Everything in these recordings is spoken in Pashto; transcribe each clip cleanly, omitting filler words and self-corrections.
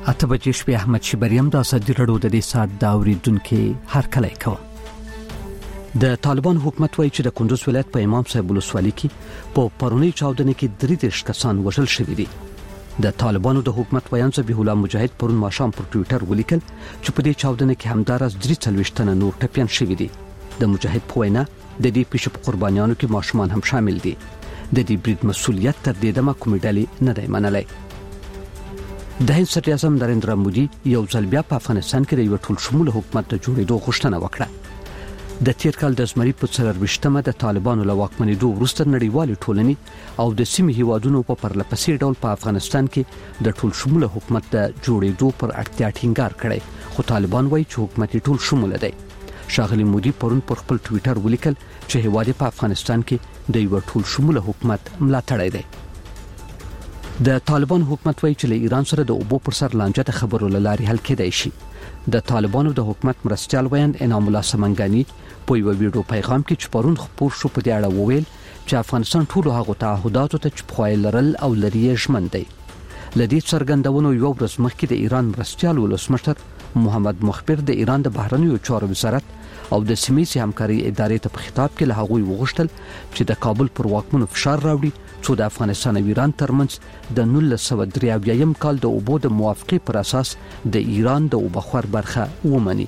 اته بجې شپې احمد شبریم د ازادي راډیو د دې سات دا اوریدونکو هر کله کوم. د طالبان حکومت وایي چې د کندوز ولایت په امام صاحب ولسوالۍ کې په پرونی چاودنه کې 33 کسان وژل شوي دي. د طالبانو د حکومت ویان ذبیح الله مجاهد پرون ماښام پر ټوئیټر ولیکل چې په دې چاودنه کې همدارس 43 تنه نور ټپيان شوي دي. د مجاهد په وینا د دې پیښې په قربانیانو کې ماشومان هم شامل دي. د دې برید مسؤلیت تر دې دمه کومې ډلې نه دی منلای. د هند صدر اعظم نریندرا مودي یو ځل بیا په افغانستان کې د یو ټول شموله حکومت د جوړېدو غوښتنه وکړه. د تیر کال د زمري په 24مه د طالبانو له واکمنېدو وروسته نړیوالې ټولنې او د سیمې هیوادونو په پرلپسې ډول په افغانستان کې د ټول شموله حکومت د جوړېدو پر اړتیا ټینګار کړی، خو طالبان وایي چې حکومت ټول شموله دی. ښاغلي مودي پرون پر خپل ټوئیټر ولیکل چې هیواد په افغانستان کې د یو ټول شموله حکومت ملاتړی دی. د طالبان حکومت وایي چې له ایران سره د اوبو پر سر لانجه د خبرو لاري حل کېدای شي. د طالبانو د حکومت مرستيال ویاند انعام الله سمنګانی په یو ویډیو پیغام کې چې پرون خبر شو په دې اړه وویل چې افغانستان ټول هغه تعهداتو ته چې خوایل لرل او لري ژمن دی. لدې څرګندونو یو ورځ مخکې د ایران مرستيال ولسمشر محمد مخبر د ایران د بهرنیو چارو وزارت او د سیمې همکاري ادارې ته په خطاب کې له هغوی وغوښتل چې د کابل پر واکمنو فشار راوړي څو د افغانستان او ایران ترمنځ د 1993 کال د اوبو د موافقې پر اساس د ایران د اوبخور برخه ومني.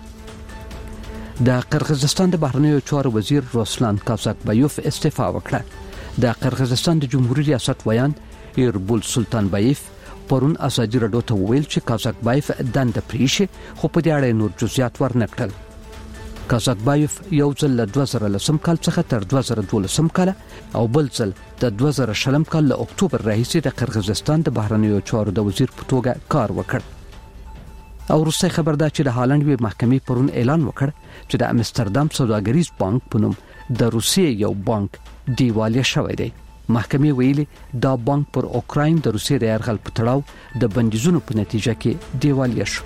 د قرغیزستان د بهرنیو چارو وزیر روسلان کازاکبایوف استعفا وکړه. د قرغیزستان د جمهوریت ریاست ویاند ایربول سلطان بایف پرون ازادي راډیو ته ویل چې کازاکبایف دنده پریشه خو په دې اړه نور جزئیات ورنکړل. کازاکبایف یو ځل له 2010 کال څخه تر 2012 کال او بل ځل د 2020 کال له اکتوبر راهیسې د قرغیزستان د بهرنیو چارو د وزیر په توګه کار وکړ. او روسي خبر ده چې د هالند وی محکمې پرون اعلان وکړ چې د امستردام سوداګریز بانک په نوم د روسیې یو بانک دیوالیه شوی دی. محکمې ویلي دا بانک پر اوکراین د روسیې د یرغل په تړاو د بندیزونو په نتیجه کې دیوالیه شو.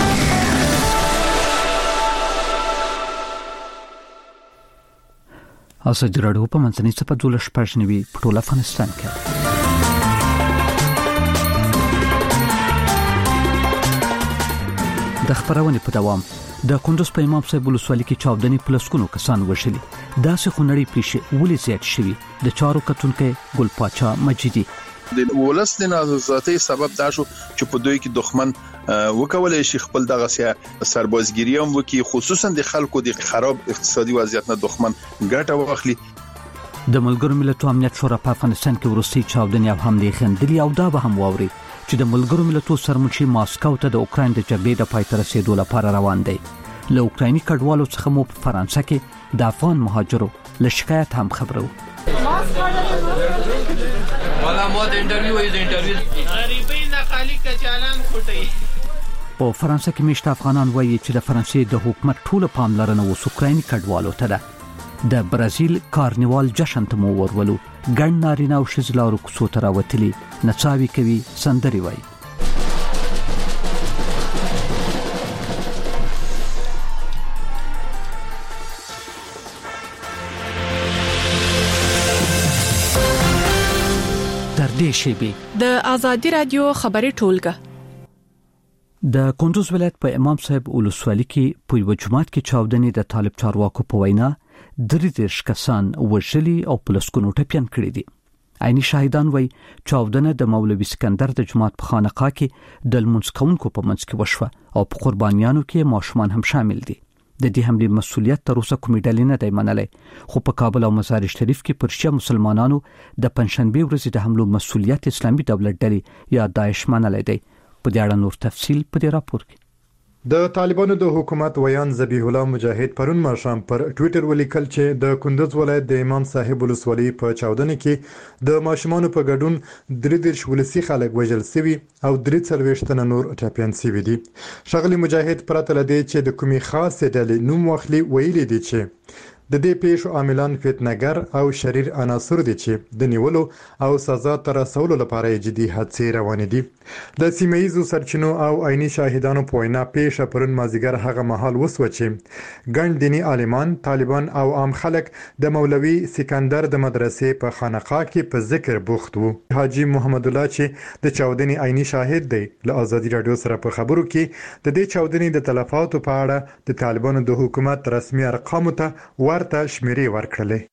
ازادي راډیو په منځنۍ صفحه 12 په ټول افغانستان کې. د خبرونه په دوام د کندوز په امام صاحب ولسوالۍ کې چاودنې پلسکونو کسان وشلي. داسې خونړی پیښې ولې زیات شوي؟ د چارو کتونکو ګل پاچا مجیدي د ولستین ذاتي سبب دا شو چې په دوی کې دښمن وکولای شي خپل دغه سربازګری هم وکي، خصوصا د خلکو د خراب اقتصادي وضعیت نه دښمن ګټه واخلي. د ملګرو ملتونو امنیت شورا په افغانستان کې ورستي چاودنې او حملې خندلي او دا به هم واوري چې د ملګرو ملتونو سرمنشي ماسکو ته د اوکراین د جګړې د پای ته رسیدو لپاره روان دی. له اوکرایني کډوالو څخه مو په فرانسه کې د افغان مهاجرو له شکایت هم خبرو. والا مو د انټرویو غریبۍ نه خالی کچالان خوټي. په فرانسه کې مشت افغانان وایي چې د فرانسې د حکومت ټول پاملرنه اوس اوکرایني کډوالو ته ده. د برازیل کارنیوال جشن ته مو ورولو ګڼ نارینه او ښځلارو کوڅو ته راوتلي نڅاوي کوي، سندري وایي. د ازادي رادیو خبري ټولګه. د کندوز ولایت په امام صاحب ولسوالۍ کې په یو جماعت کې چاودنې د طالب چارواکو په وینا 33 کسان وژلي او پلسکونو ټپيان کړي دي. عیني شاهدان وایي چاودنه د مولوي سکندر د جماعت په خانقاه کې د لمونځ کوونکو په منځ کې وشوه او په قربانیانو کې ماشومان هم شامل دي. د دې حملې مسؤلیت تر اوسه کومې ډلې نه دی منلای، خو په کابل او مزار شریف کې پر شیعه مسلمانانو د پنځشنبه ورځې د حملو مسؤلیت اسلامي دولت ډلې یا داعش منلای دی. په دې اړه نور تفصیل په دې راپور کې. د طالبانو د حکومت ویان ذبیح الله مجاهد پرون ماښام پر ټوئیټر ولیکل چې د کندوز ولایت د امام صاحب ولسوالۍ په چاودنه کې د ماشومانو په ګډون 33 ولسی خلک وژل شوي او 43 تنه نور ټپيان شوي دي. ښاغلي مجاهد پرته لدی چې د کومي خاص ډلې نوم واخلي ویلي دي چې د دې پیښو عاملان فتنهګر او شریر عناصر دي چې د نیولو او سزا تر رسولو لپاره جدي هڅې روانې دي. د سیمه‌یزو سرچینو او عیني شاهدانو په وینا پیښه پرون مازیګر هغه مهال وسوه چې ګڼ دیني عالمان، طالبان او عام خلک د مولوي سکندر د مدرسې په خانقاه کې په ذکر بوخت وو. حاجی محمد الله چې د چاودنې عیني شاهد دی له ازادي رادیو سره په خبرو کې د دې چاودنې د تلفاتو په اړه د طالبانو د حکومت رسمي ارقامو ته ورته شمیرې ورکړلې.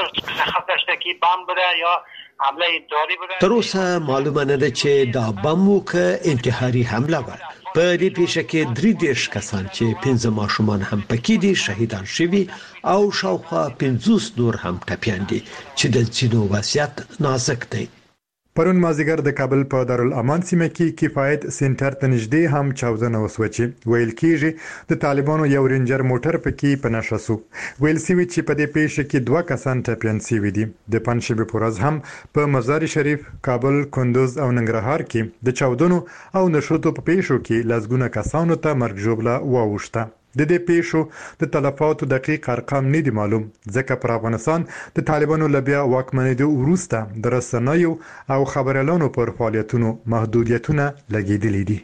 تر اوسه معلومه نه ده چې دا بم وکړه انتحاري حمله وه. په دې پیښه کې 33 کسان چې 15 ماشومان هم پکې دي شهیدان شوي او شاوخوا 50 نور هم ټپیان دي چې د ځینو وضعیت نازک دی. پرون مازیګر د کابل په دارالامان سیمه کې کفایت سنټر ته نږدې هم چاودنه وسوه چې ویل کېږي د طالبانو یو رینجر موټر پکې په نښه شو. ویل شوي چې په دې پیښه کې 2 کسان ټپیان شوي دي. د پنځشنبه په ورځ هم په مزار شریف، کابل، کندوز او ننګرهار کې د چاودنو او نښتو په پیښو کې لږونه کسانو ته مرګ ژوبله واوښته. د دې پیښو د تلفاتو دقیق ارقام نه دي معلوم ځکه پر افغانستان د طالبانو لبیا واکمنېدو وروسته د رسنیو او خبريالانو پر فعالیتونو محدودیتونه لګیدلې دي.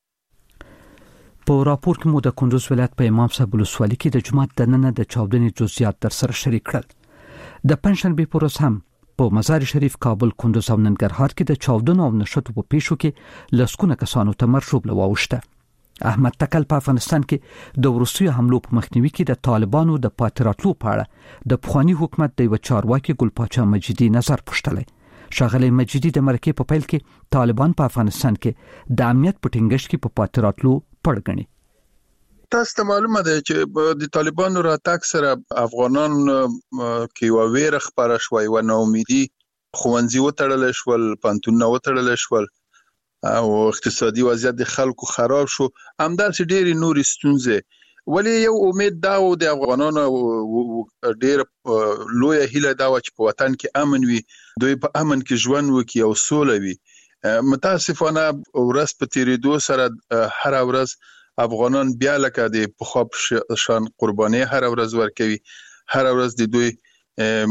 په راپور کې مو د کندوز ولایت په امام صاحب ولسوالۍ کې د جمعې د نن د چاودنې جزئیات در سره شریک کړل. د پنځشنبه په ورځ هم په مزار شریف، کابل، کندوز او ننګرهار کې د چاودنو او نښتو په پیښو کې لسکونه کسانو ته مرګ ژوبله واوښته. احمد تکل په افغانستان کې د روسي حملو په مخنیوي کې د طالبانو د پاتراتلو په اړه د پخوانی حکومت د یو چارواکي ګل پاچا مجیدي نظر پوښتلی. شاغلی مجیدي د مرکې په پیل کې طالبان په افغانستان کې د امنیت په ټینګښت کې په پاتراتلو پړ ګڼي. تاسو ته معلومه ده چې د طالبانو راتګ سره افغانان کې یو ویره خبره شوې و، نو امیدي خوندزي وتړل شول، پانتون وتړل شول او اقتصادي وضعیت د خلکو خراب شو. همداسې ډېری نورې ستونزې، ولی یو امید دا و د افغانانو ډېر لویه هیله دا و چې په وطن کې امن وي، دوی په امن کې ژوند وکړي او سوله وي. متاسفانه ورځ په تیریدو سره هر ورځ افغانان بیا لکه د پخوا شان قرباني هر ورځ ورکوي. هر ورځ د دوی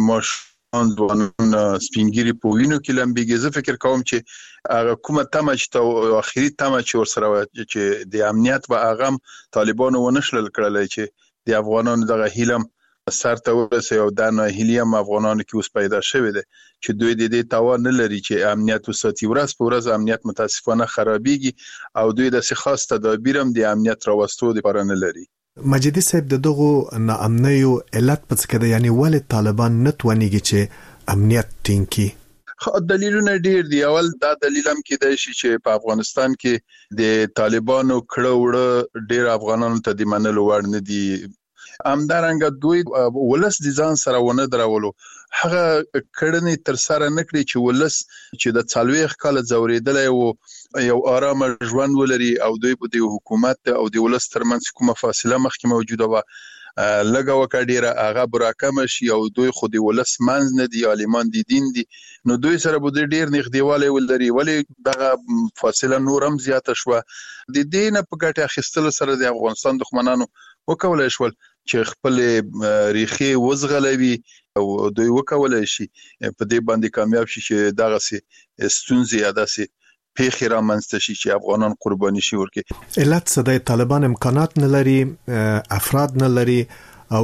ځوانان سپینګیري په وینو کې لمبيږي. زه فکر کوم چې هغه کومه تمه چې اخري تمه چې ورسره چې د امنیت په اغم طالبانو ونشل کړل چې د افغانانو دغه هیلم سر ته ورسي او د نه هیلیم افغانانو کې اوس پیدا شوی دی چې دوی د دې توان نه لري چې امنیت وساتي. ورځ په ورځ امنیت متاسفانه خرابېږي او دوی د خاص تدابیر هم د امنیت راوستو لپاره نه لري. مجیدي صاحب د دغه ناامنیو علت پڅ کده یعنی ول طالبان نتونیږي چې امنیت ټینګي؟ دلیلونه ډیر دي. اول دا دلیل هم کېدای شي چې په افغانستان کې د طالبانو کړه وړه ډیر افغانانو ته د منلو وړ نه دي. همدارنګه دوی ولس د ځان سره ونه درولو، هغه کړنې تر سره نکړي چې ولس چې د 40 کال زوریدلې او یو آرام ژوند ولري او دوی په د حکومت او د ولس ترمنځ کومه فاصله مخکې موجوده و لګه وکړه ډیره هغه براکم شي او دوی خو د ولس منځ نه دي، عالمان دي، دین دي، نو دوی سره به ډیر نږدېواله ولري. ولی دغه فاصله نورم زیاته شو. د دینه په ګټه اخیستل سره د افغانستان دښمنانو وکولای شول چې خپل ریخي وزغلوي او دوی وکولای شي په دې باندې کامیاب شي چې دغه ستونزې یاداسي پیخي را منځته شي چې افغانان قرباني شي ورکه. علت صدای طالبان امکانات نه لري، افراد نه لري او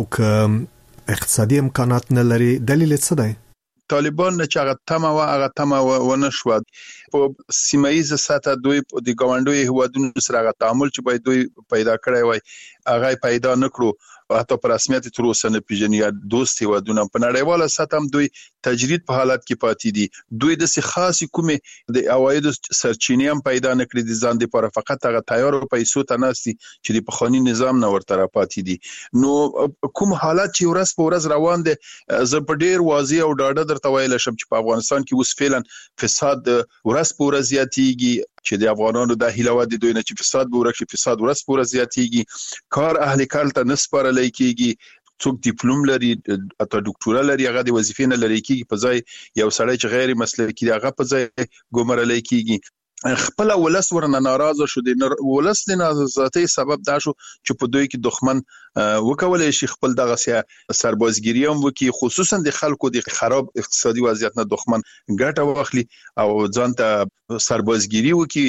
که اقتصادي امکانات نه لري. دلیل څه دی؟ طالبان نه چې هغه تمه ونشو په سیمایي سطح دوی د ګاونډي هوادونو سره هغه تعامل چې باید دوی پیدا کړی وای هغه پیدا نکړو. حتی پر رسمیت تر اوسه نه پیژني یا دوستي ودونه په نړیواله سطح هم دوی تجرید په حالت کې پاتې دي. دوی د خاصی کومه د عواید سرچینې هم پیدا نکړي دي ځان د پر فقط هغه تیار پیسو ته نستي چې د پخوانی نظام نه ورته پاتې دي. نو کوم حالت چې ورځ په ورځ روان دي زه په ډیر واضح او ډاډه درته ویل شم چې په افغانستان کې اوس فعلا فساد ورځ په ورځ زیاتېږي چې د افغانانو د هیلو د دوی نه چې فساد به ورکشي، فساد ورځ په ورځ زیاتېږي. کار اهل کار ته نسپارل کېږي، څوک ډیپلوم لري اته ډاکټورا لري هغه د وظیفې نه لري کېږي په ځای یو سړی چې غیر مسلکي دی هغه په ځای ګمارل کېږي. خپل ولس ورنه ناراضه شو دي ولس د ناراضۍ سبب دا شو چې په دوی کې دښمن وکولای شي خپل دغه سربازګری هم وکي خصوصا د خلکو د خراب اقتصادي وضعیت نه دښمن ګټه واخلي او ځان ته سربازګری وکي.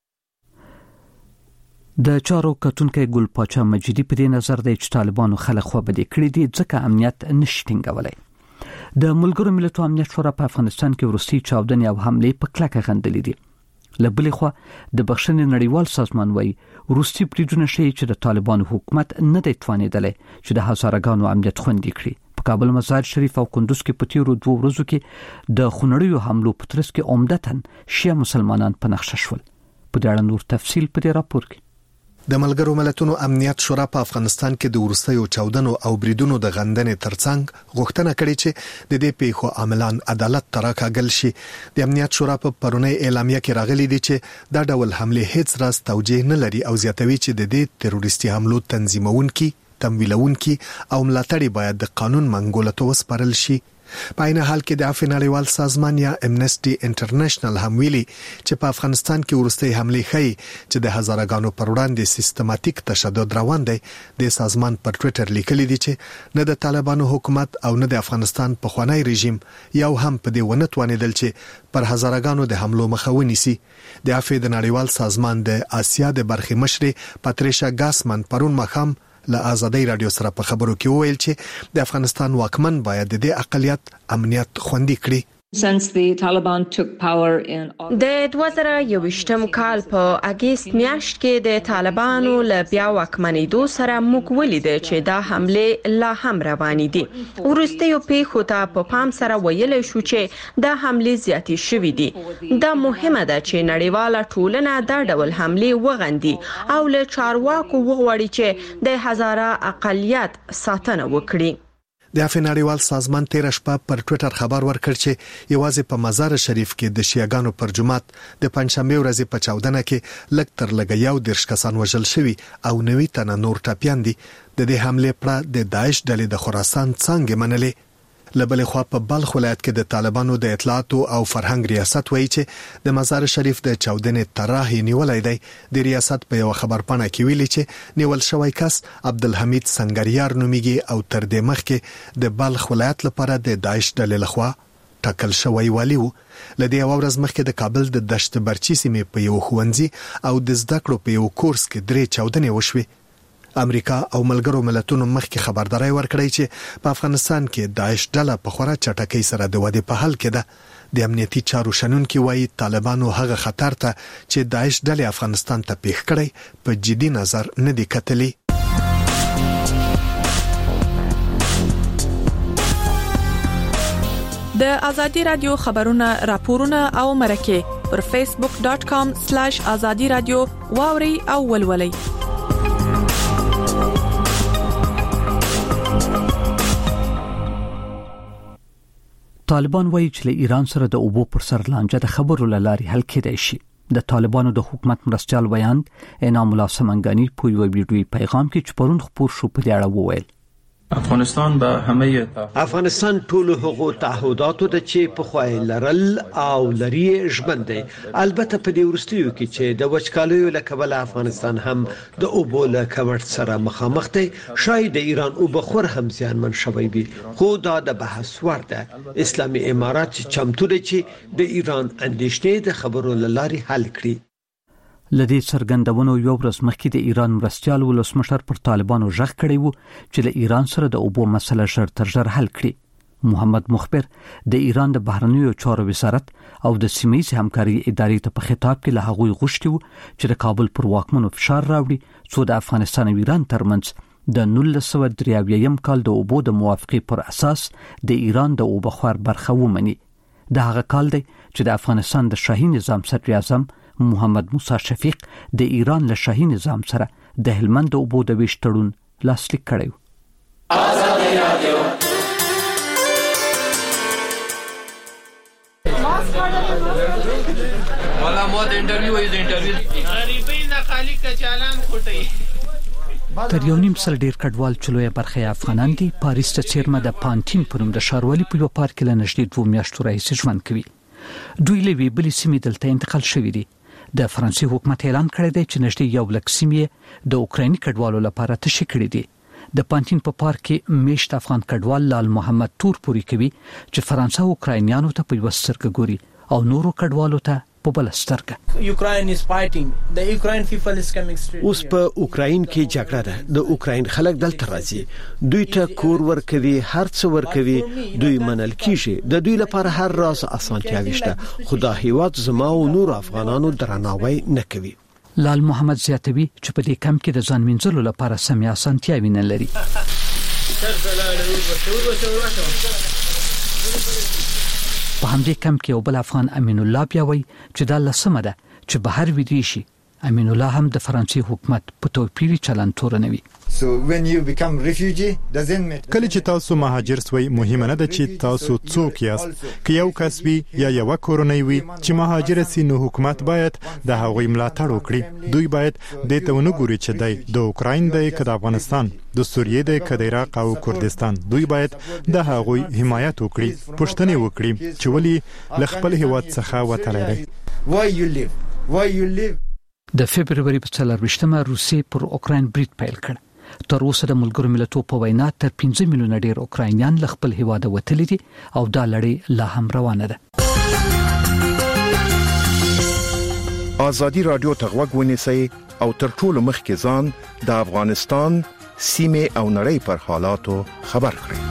د چارو کتونکو ګل پاچا مجیدی په دې نظر دی چې طالبانو خلک خو بده کړی دي ځکه امنیت نشټینګولای. د ملګرو ملتونو امنیت شورا په افغانستان کې ورستي چاودنې او حمله په کلکه غندلې دي. لبلې خو د بخښنې نړیوال سازمان وایي روسي پریډونه شي چې د طالبانو حکومت نه دی توانیدلی چې د هزارګانو امنیت خوندي کړي. په کابل مزار شریف او کندوز کې په تیرو 2 ورځو کې د خونړیو حملو په ترڅ کې عمدتاً شیعه مسلمانان په نقشه شول. په دې اړه نور تفصیل په دې راپور کې. د ملګرو ملتونو امنیت شورا په افغانستان کې د ورستیو چاودنو او بریدونو د غندنې ترڅنګ غوښتنه کړې چې د دې پیښو عاملان عدالت ته راکاږل شي. د امنیت شورا په پرونی اعلامیه کې راغلي دي چې دا ډول حمله هیڅ راز توجیه نه لري او زیاتوي چې د دې تروریستي حملو تنظیمونکي، تمویلونکي او ملاتړي باید د قانون منګولو ته وسپارل شي. په عین حال کې د عفو نړیوال سازمان یا امنسټي انټرنیشنل هم ویلي چې په افغانستان کې ورستي حمله ښيي چې د هزارګانو پر وړاندې سیستماتیک تشدد روان دی. د سازمان پر ټوئیټر لیکلي دي چې نه د طالبانو حکومت او نه د افغانستان په خوانی رژیم یو هم په دې ونه توانیدل چې پر هزارګانو د حملو مخه ونیسي. د عفو د نړیوال سازمان د آسیا د برخې مشر پاتریشا ګاسمن پرون مخام له آزادۍ رادیو سره په خبرو کې وویل چې د افغانستان واکمن باید د اقلیت امنیت خوندي کړي. د 2021م کال په اگست میاشت کې د طالبانو له بیا واکمنېدو سره موږ ولیدل چې دا حمله لا هم روانې دي. ورستیو پیښو ته په پام سره ویل شو چې دا حمله زیاتې شوې دي. دا مهمه ده چې نړیواله ټولنه دا ډول حمله وغندي او له چارواکو وغواړي چې د هزاره اقلیت ساتنه وکړي. د عفو نړیوال سازمان تیر شپه پر ټوئیټر خبر ورکړ چې یوازې په مزار شریف کې د شیعاګانو پر جمعات د پنځشنبه ورځې په چاودنه کې لږ تر لږه 110 کسان وژل شوي او 90 تنه نور ټپيان دي. د دې حمله پر د داعش ډلې د خراسان څنګه منلې. لبلې خو په بلخ ولایت کې د طالبانو د اطلاعات او فرهنګ ریاست وایي چې د مزار شریف د چاودنې طرح نیولای دی. د ریاست په یو خبرپاڼه کې ویلي چې نیول شوی کس عبدالحمید سنگریار نومیږي او تر دې مخکې د بلخ ولایت لپاره د داعش ډلې لخوا ټاکل شوی والی وو. لدې ورځ مخکې د کابل د دشت برچی سیمې په یو ښوونځي او د زده کړو په یو کورس کې 3 چاودنې وشوي. امریکا او ملګرو ملتونو مخکې خبرداري ورکړی چې په افغانستان کې داعش ډله په خورا چټکۍ سره د ودې په حال کې ده. د امنیتي چارو شنونکي وایي طالبانو هغه خطر ته چې داعش ډله افغانستان ته پیښ کړی په جدي نظر نه دی کتلی. د ازادي رادیو خبرونه راپورونه او مرکه پر facebook.com/azadi radio واوري او ولولي. طالبان وایي چې له ایران سره د اوبو پر سر لانجه د خبرو لاري حل کېدای شي. د طالبانو د حکومت مرستيال ویاند انعام الله سمنګانی په یو ویډیوي پیغام کې چې پرون خبر شو په اړه وویل افغانستان ټول هغو تعهداتو ته چې په خوای لرل او لري ژوندې البته په دې ورستیو کې چې د وچکالیو له کبله افغانستان هم د اوبو له کمښت سره مخامخ دی. شاید د ایران اوبخور هم زیانمن شوی وي خو دا د بحث وړ ده. اسلامي امارات چمتو دي چې د ایران اندېښنې د خبرو لاري حل کړي. لدې څرګندونو یو ورځ مخکې د ایران مرستيال ولسمشر پر طالبانو ژغ کړی وو چې د ایران سره د اوبو مسله ژر تر ژره حل کړي. محمد مخبر د ایران د بهرنیو چارو وزارت او د سیمه‌ییزې همکاري ادارې ته په خطاب کې له هغوی غوښتي وو چې د کابل پر واکمنو فشار راوړي څو د افغانستان او ایران ترمنځ د 1993 کال د اوبو د موافقې پر اساس د ایران د اوبخور برخه ومني. د هغه کال دی چې د افغانستان د شاهي نظام صدر اعظم محمد موسی شفیق د ایران له شاهي نظام سره د هلمند اوبو د ویش تړون لاسلیک کړی. آزادي رادیو والا مو د انټرویو غریبی نه خالی کچالان خوټي. تر یو نیم سل ډیر کډوال چلوې برخه افغانان دي پاریس ته چیرمه د پانتین په نوم د ښاروالي په یو پارک له نږدې 2 میاشتو راهیسې ژوند کوي. دوی له ویبلې سیمې دلته انتقال شوي دي. د فرانسې حکومت اعلان کړی دی چې نږدې 1 لک سیمې د اوکرایني کډوالو لپاره تشکیل کړي دي. د پانتین په پارک کې میشت افغان کډوال لال محمد تور پوری کوي چې فرانسه اوکراینیانو ته په وسرګ ګوري او نورو کډوالو ته په بل سترګه. Ukraine is fighting. The Ukraine people is coming straight. اوس په اوکراین کې جګړه ده. د اوکراین خلک دلته راځي. دوی ته کور ورکوي، هر څه ورکوي، دوی منل کیږي. د دوی لپاره هر راز اسانتیاوي شته. خدا هیواد زما او نور افغانانو درناوی نه کوي. لال محمد زیاتوي چې په دې کم کې د ځان منځلو لپاره سمې اسانتیاوي نه لري. په همدې کم کې یو بل افغان امین الله بیا وایي چې دا لسمه ده چې بهر ویدي شي. امین الله هم د فرانسې حکومت په توپیری چلند تورنوي. کله چې تاسو مهاجر سوی مهمه نه ده چې تاسو څوک یاست. که یو کس وي یا یو کورنۍ وي چې مهاجر سي نو حکومت باید د هغوی ملاتړ وکړي. دوی باید د ته ونګوري چې د اوکراین د افغانستان د سوریې د عراق او کردستان دوی باید د هغوی حمایت وکړي. پښتنې وکړي چې ولی ل خپل هیواد څخه وتلای. د فبرवरी په 24مه روسیې پر اوکراین برید پیل کړ. تر اوسه د ملګرو ملتونو په وینا تر 15 میلیونه ډیر اوکراینیان له خپل هیواد وتلي دي او دا لړۍ لا هم روانه ده. ازادي رادیو ته غوږ ونیسئ او تر ټولو مخکې ځان د افغانستان سیمه او نړۍ پر حالاتو خبر کړئ.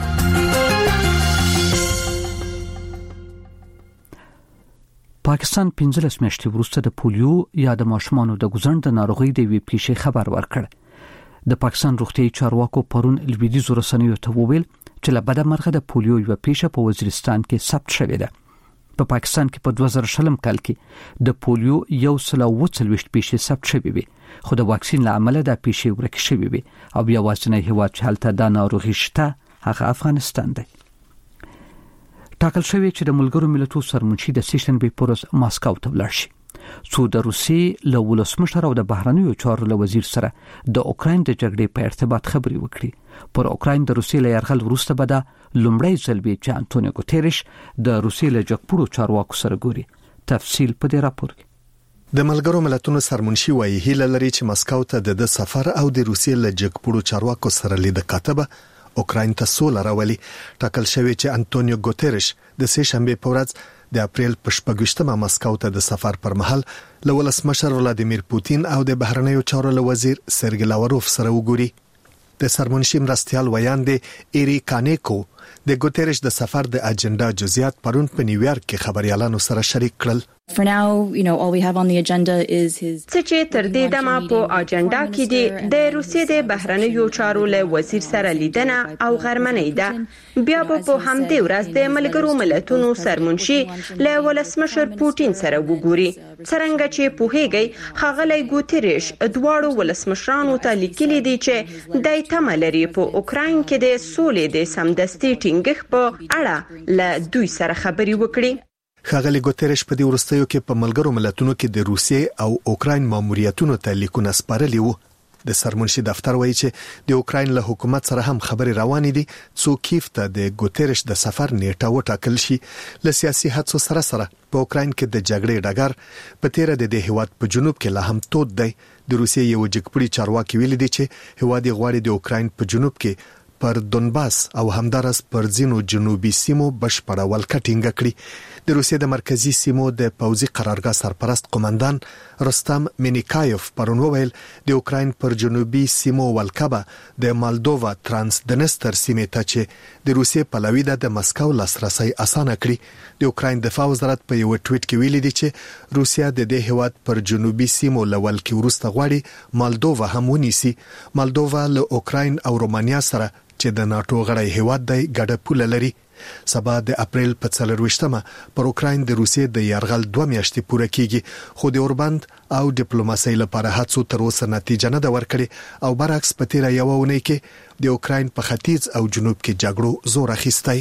پاکستان 15 میاشتې وروسته د پولیو یا د ماشومانو د ګوزند ناروغي د وی پیښې خبر ورکړ. د پاکستان روغتیايي چارواکو پرون لویدیځ رسنیو ته وویل چې له بده مرغه د پولیو یو پیښه په وزیرستان کې ثبت شوې ده. په پاکستان کې په 2000 کال کې د پولیو 140 پیښې ثبت شوې وي، خو د واکسین له امله د پیښې ورکې شوې وي او یوازینی هیواد چې هلته د ناروغي شته هغه افغانستان دی. ټاکل شوی چې د ملګرو ملتونو سرمنشي د سیشنبې پورز ماسکو ته ولاړ شي. څو د روسیې له ولسمشر او د بهرنیو چارو له وزیر سره د اوکراین د جګړې په ارتباط خبري وکړي. پر اوکراین د روسیې له یرغل وروسته به د لومړی ځل وی چې انټونیو ګوتریش د روسیې له جګپړو چارواکو سره ګوري. تفصیل په دې راپور کې. د ملګرو ملتونو سرمنشي وایي هیله لري چې مسکو ته د سفر او د روسیې له جګپړو چارواکو سره لید کاتبه اوکراین ته سوله راولي. ټاکل شوی چې انټونیو ګوتریش د سه شنبه په ورځ د اپریل په 28مه مسکو ته د سفر پر مهال له ولسمشر ولادیمیر پوتین او د بهرنیو چارو له وزیر سرګی لاوروف سره وګوري. د سرمنشي مرستيال ویاندې ایری کانیکو د ګوتریش د سفر د اجنډا جزئیات پرون په نیویارک کې خبريالانو سره شریک کړل. For now, all we have on the agenda is his چې تر دې دمه په اجنډا کې دی د روسیې د بهرنیو چارو له وزیر سره لیدنه او غرمنۍ ده. بیا په همدې ورځ د ملګرو ملتونو سرمنشي له ولسمشر پوتین سره وګوري. څنګه چې په هغه خغلی ګوتریش دواړو ولسمشرانو ته لیکلي دي چې د تملري په اوکراین کې د سولې د سمدستي ټینګښت په اړه له دوی سره خبري وکړي. خغلی ګوتریش په دې ورستیو کې په ملګرو ملتونو کې د روسیې او اوکراین ماموریتونو ته لیکونه سپارلي وو. د سرمنشي دفتر وایي چې د اوکراین له حکومت سره هم خبري روانې دي څو کیف ته د ګوتریش د سفر نیټه وټاکل شي. له سیاسي هڅو سره په اوکراین کې د جګړې ډګر په تیر د هیواد په جنوب کې لا هم تود دی. د روسیې یو جګپړي چارواکي ویلي دي چې هیواد غواړي د اوکراین په جنوب کې پر دونباس او همدارس پر ځینو جنوبي سیمو بشپړه ولکه ټینګه کړي. د روسیې د مرکزی سیمو د پوځي قرارګاه سرپرست قومندان رستم مینیکایوف پرون وویل د اوکراین پر جنوبي سیمو ولکه د مالدووا ترانسډنستر سیمې ته چې د روسیې پلوي د مسکو لاسرسي اسانه کړي. د اوکراین دفاع وزارت په یو ټویټ کې ویلي دی چې روسیا د دې هیواد پر جنوبي سیمو لول کې ورسته غواړي مالدووا هم ونیسي. مالدووا له اوکراین او رومانیا سره چې د ناتو غړی هیواد دی ګډه پوله لري. سبا د اپریل په 24مه پر اوکراین د روسیې د یرغل 2 میاشتې پوره کیږي خو د اوربند او ډیپلوماسۍ لپاره هڅو تر اوسه نتیجه نه ده ورکړې او برعکس په تیر یو ونې کې د اوکراین په ختیځ او جنوب کې جګړو زور اخیستی.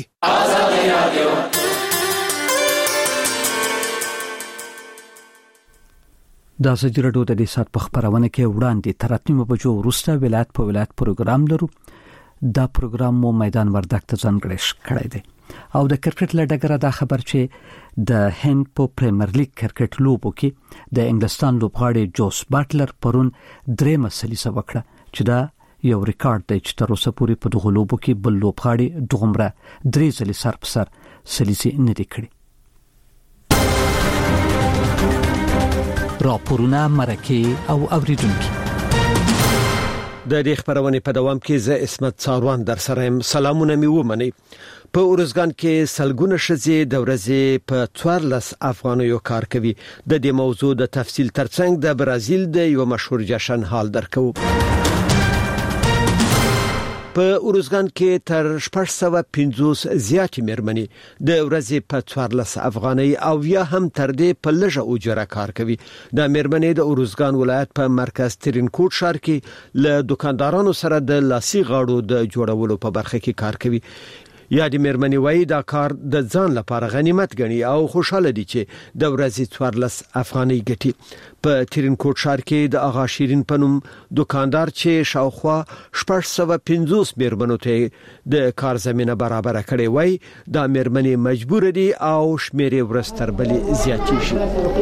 د ازادي رادیو د دې سات په خبرونه کې وړاندې تر 8 بجو وروسته ولایت په ولایت پروګرام لرو. دا پروګرام مو میدان وردګ ته ځانګړی کړی دی او د کرکټ لډګره دا خبر چې د هند په پریمیر لیګ کرکټ لوبو کې د انګلستان لوبغاړي جوس باټلر پرون درېمه سلیسه وکړه چې دا یو ریکارډ دی چې تر اوسه پورې په دغه لوبو کې بل لوبغاړي دومره درې ځلې سر په سر سلیسې نه دي کړې. راپورونه مرکه او اوریدونکو د دې خبرونه په دوام کې زه اسمت څاروان در سره يم. سلامونه مې ومنئ. په اورزګان کې سلګونه ښځې د ورځې په 14 افغانیو کار کوي. د دې موضوع د تفصیل ترڅنګ د برازیل د یو مشهور جشن حال درکو. په اورزګان کې تر 650 زیاتې مېرمنې د ورځې په 14 افغانۍ او یا هم تر دې په لږه اجره کار کوي. د مېرمنې د اورزګان ولایت په مرکز ترینکوټ ښار کې له دکاندارانو سره د لاسي غاړو د جوړولو په برخه کې کار کوي. یا د مېرمنې وایي دا کار د ځان لپاره غنیمت ګڼي او خوشاله دي چې د ورځې 14 افغانۍ ګټي. په ترینکوټ ښار کې د آغا شیرین پنوم دکاندار چې شاوخوا 650 مېرمنو ته د کار زمينه برابر کړي وای دا مېرمنې مجبور دي او شمیرې ورستر بلې زیاتې شي.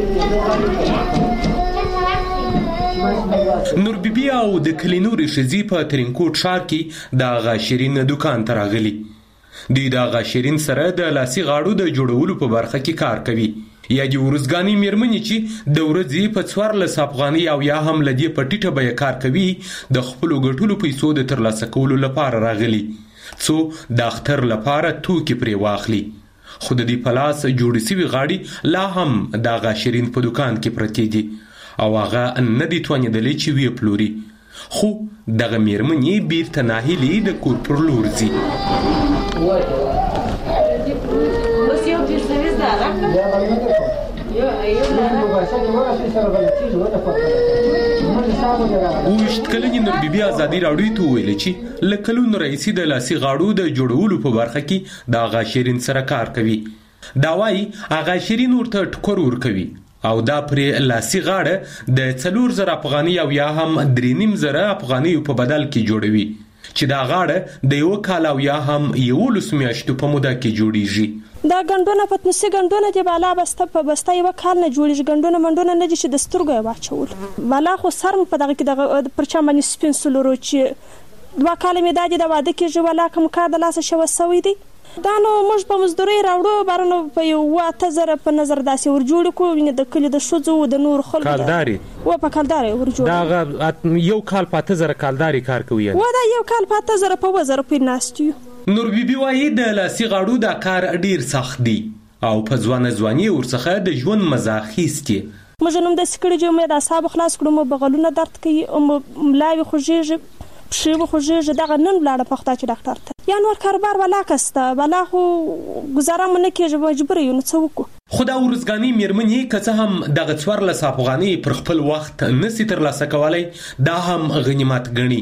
نور بیبي او د کلینوري شزي په ترینکوټ ښار کې د آغا شیرین دکان ته راغلي. دوی د آغا شیرین سره د لاسي غاړو د جوړولو په برخه کې کار کوي. یا د ورزګانی مېرمنې چې د ورځې په 14 افغانۍ او یا هم لدی په ټیټه بیه کار کوي د خپل ګټلو پیسو د ترلاسه کولو لپاره راغلي څو د اختر لپاره توکي پرې واخلي. خو د دې پلاس جوړې سوي غاړي لا هم د آغا شیرین په دکان کې پرتې دي او هغه نه دي توانېدلې چې وی پلوري. خو دغه مېرمنې بیرته ناهیلي د کور پر لور ځي. وشت کلنی نور بیبي ازادي راډیو ته ویل چې لکلون رئیس د لاسي غاړو د جوړولو په برخه کې د آغا شیرین سره کار کوي. دا وايي آغا شیرین ورته ټکور ور کوي او دا پرې لاسي غاړه د 4000 افغانۍ او یا هم 3500 افغانۍ په بدل کې جوړوي چې دا غاړه د یو کال او یا هم یو لسمیاشتو په موده کې جوړیږي. دا ګندونه پتنسي ګندونه دی بالا بسته په بسته یو کال نه جوړیږي. ګندونه منډونه نه دي چې د سترګو واچول بالا خو سر په دغه کې د پرچا باندې سپین سلورو چې 2 کال مې دادي د واده کې ولا کوم کار د لاس شو سوي دي. دا نو موږ په مزدوري راوړو بارنو په یو 8000 په نظر داسې ور جوړ کو د کلی د شوزو د نور خلک کالداري و په کالداري ور جوړ دا یو کال په 8000 کالداري کار کوي. و دا یو کال په 8000 په وزر په ناستیو. نور بیبي وایي د لاسي غاړو دا کار ډیر سخت دی او په ځواني ورڅخه د ژوند مزه اخیستي. موږ نوم د سکړې جو مې د اعصاب خلاص کړم بغلونه درد کوي او ملاوي خوږیږي پښې خوږیږي دغه نن لاړه پخته چې ډاکټر ته یا نور کاربار ولا کسته ولا خو گزاره مونږ کېږي مجبور یو نو څه وکړو. خدا ورزګانی مېرمنې که هم دغه 14 افغانۍ پر خپل وخت نسی ترلاسه کولای دا هم غنیمت ګڼي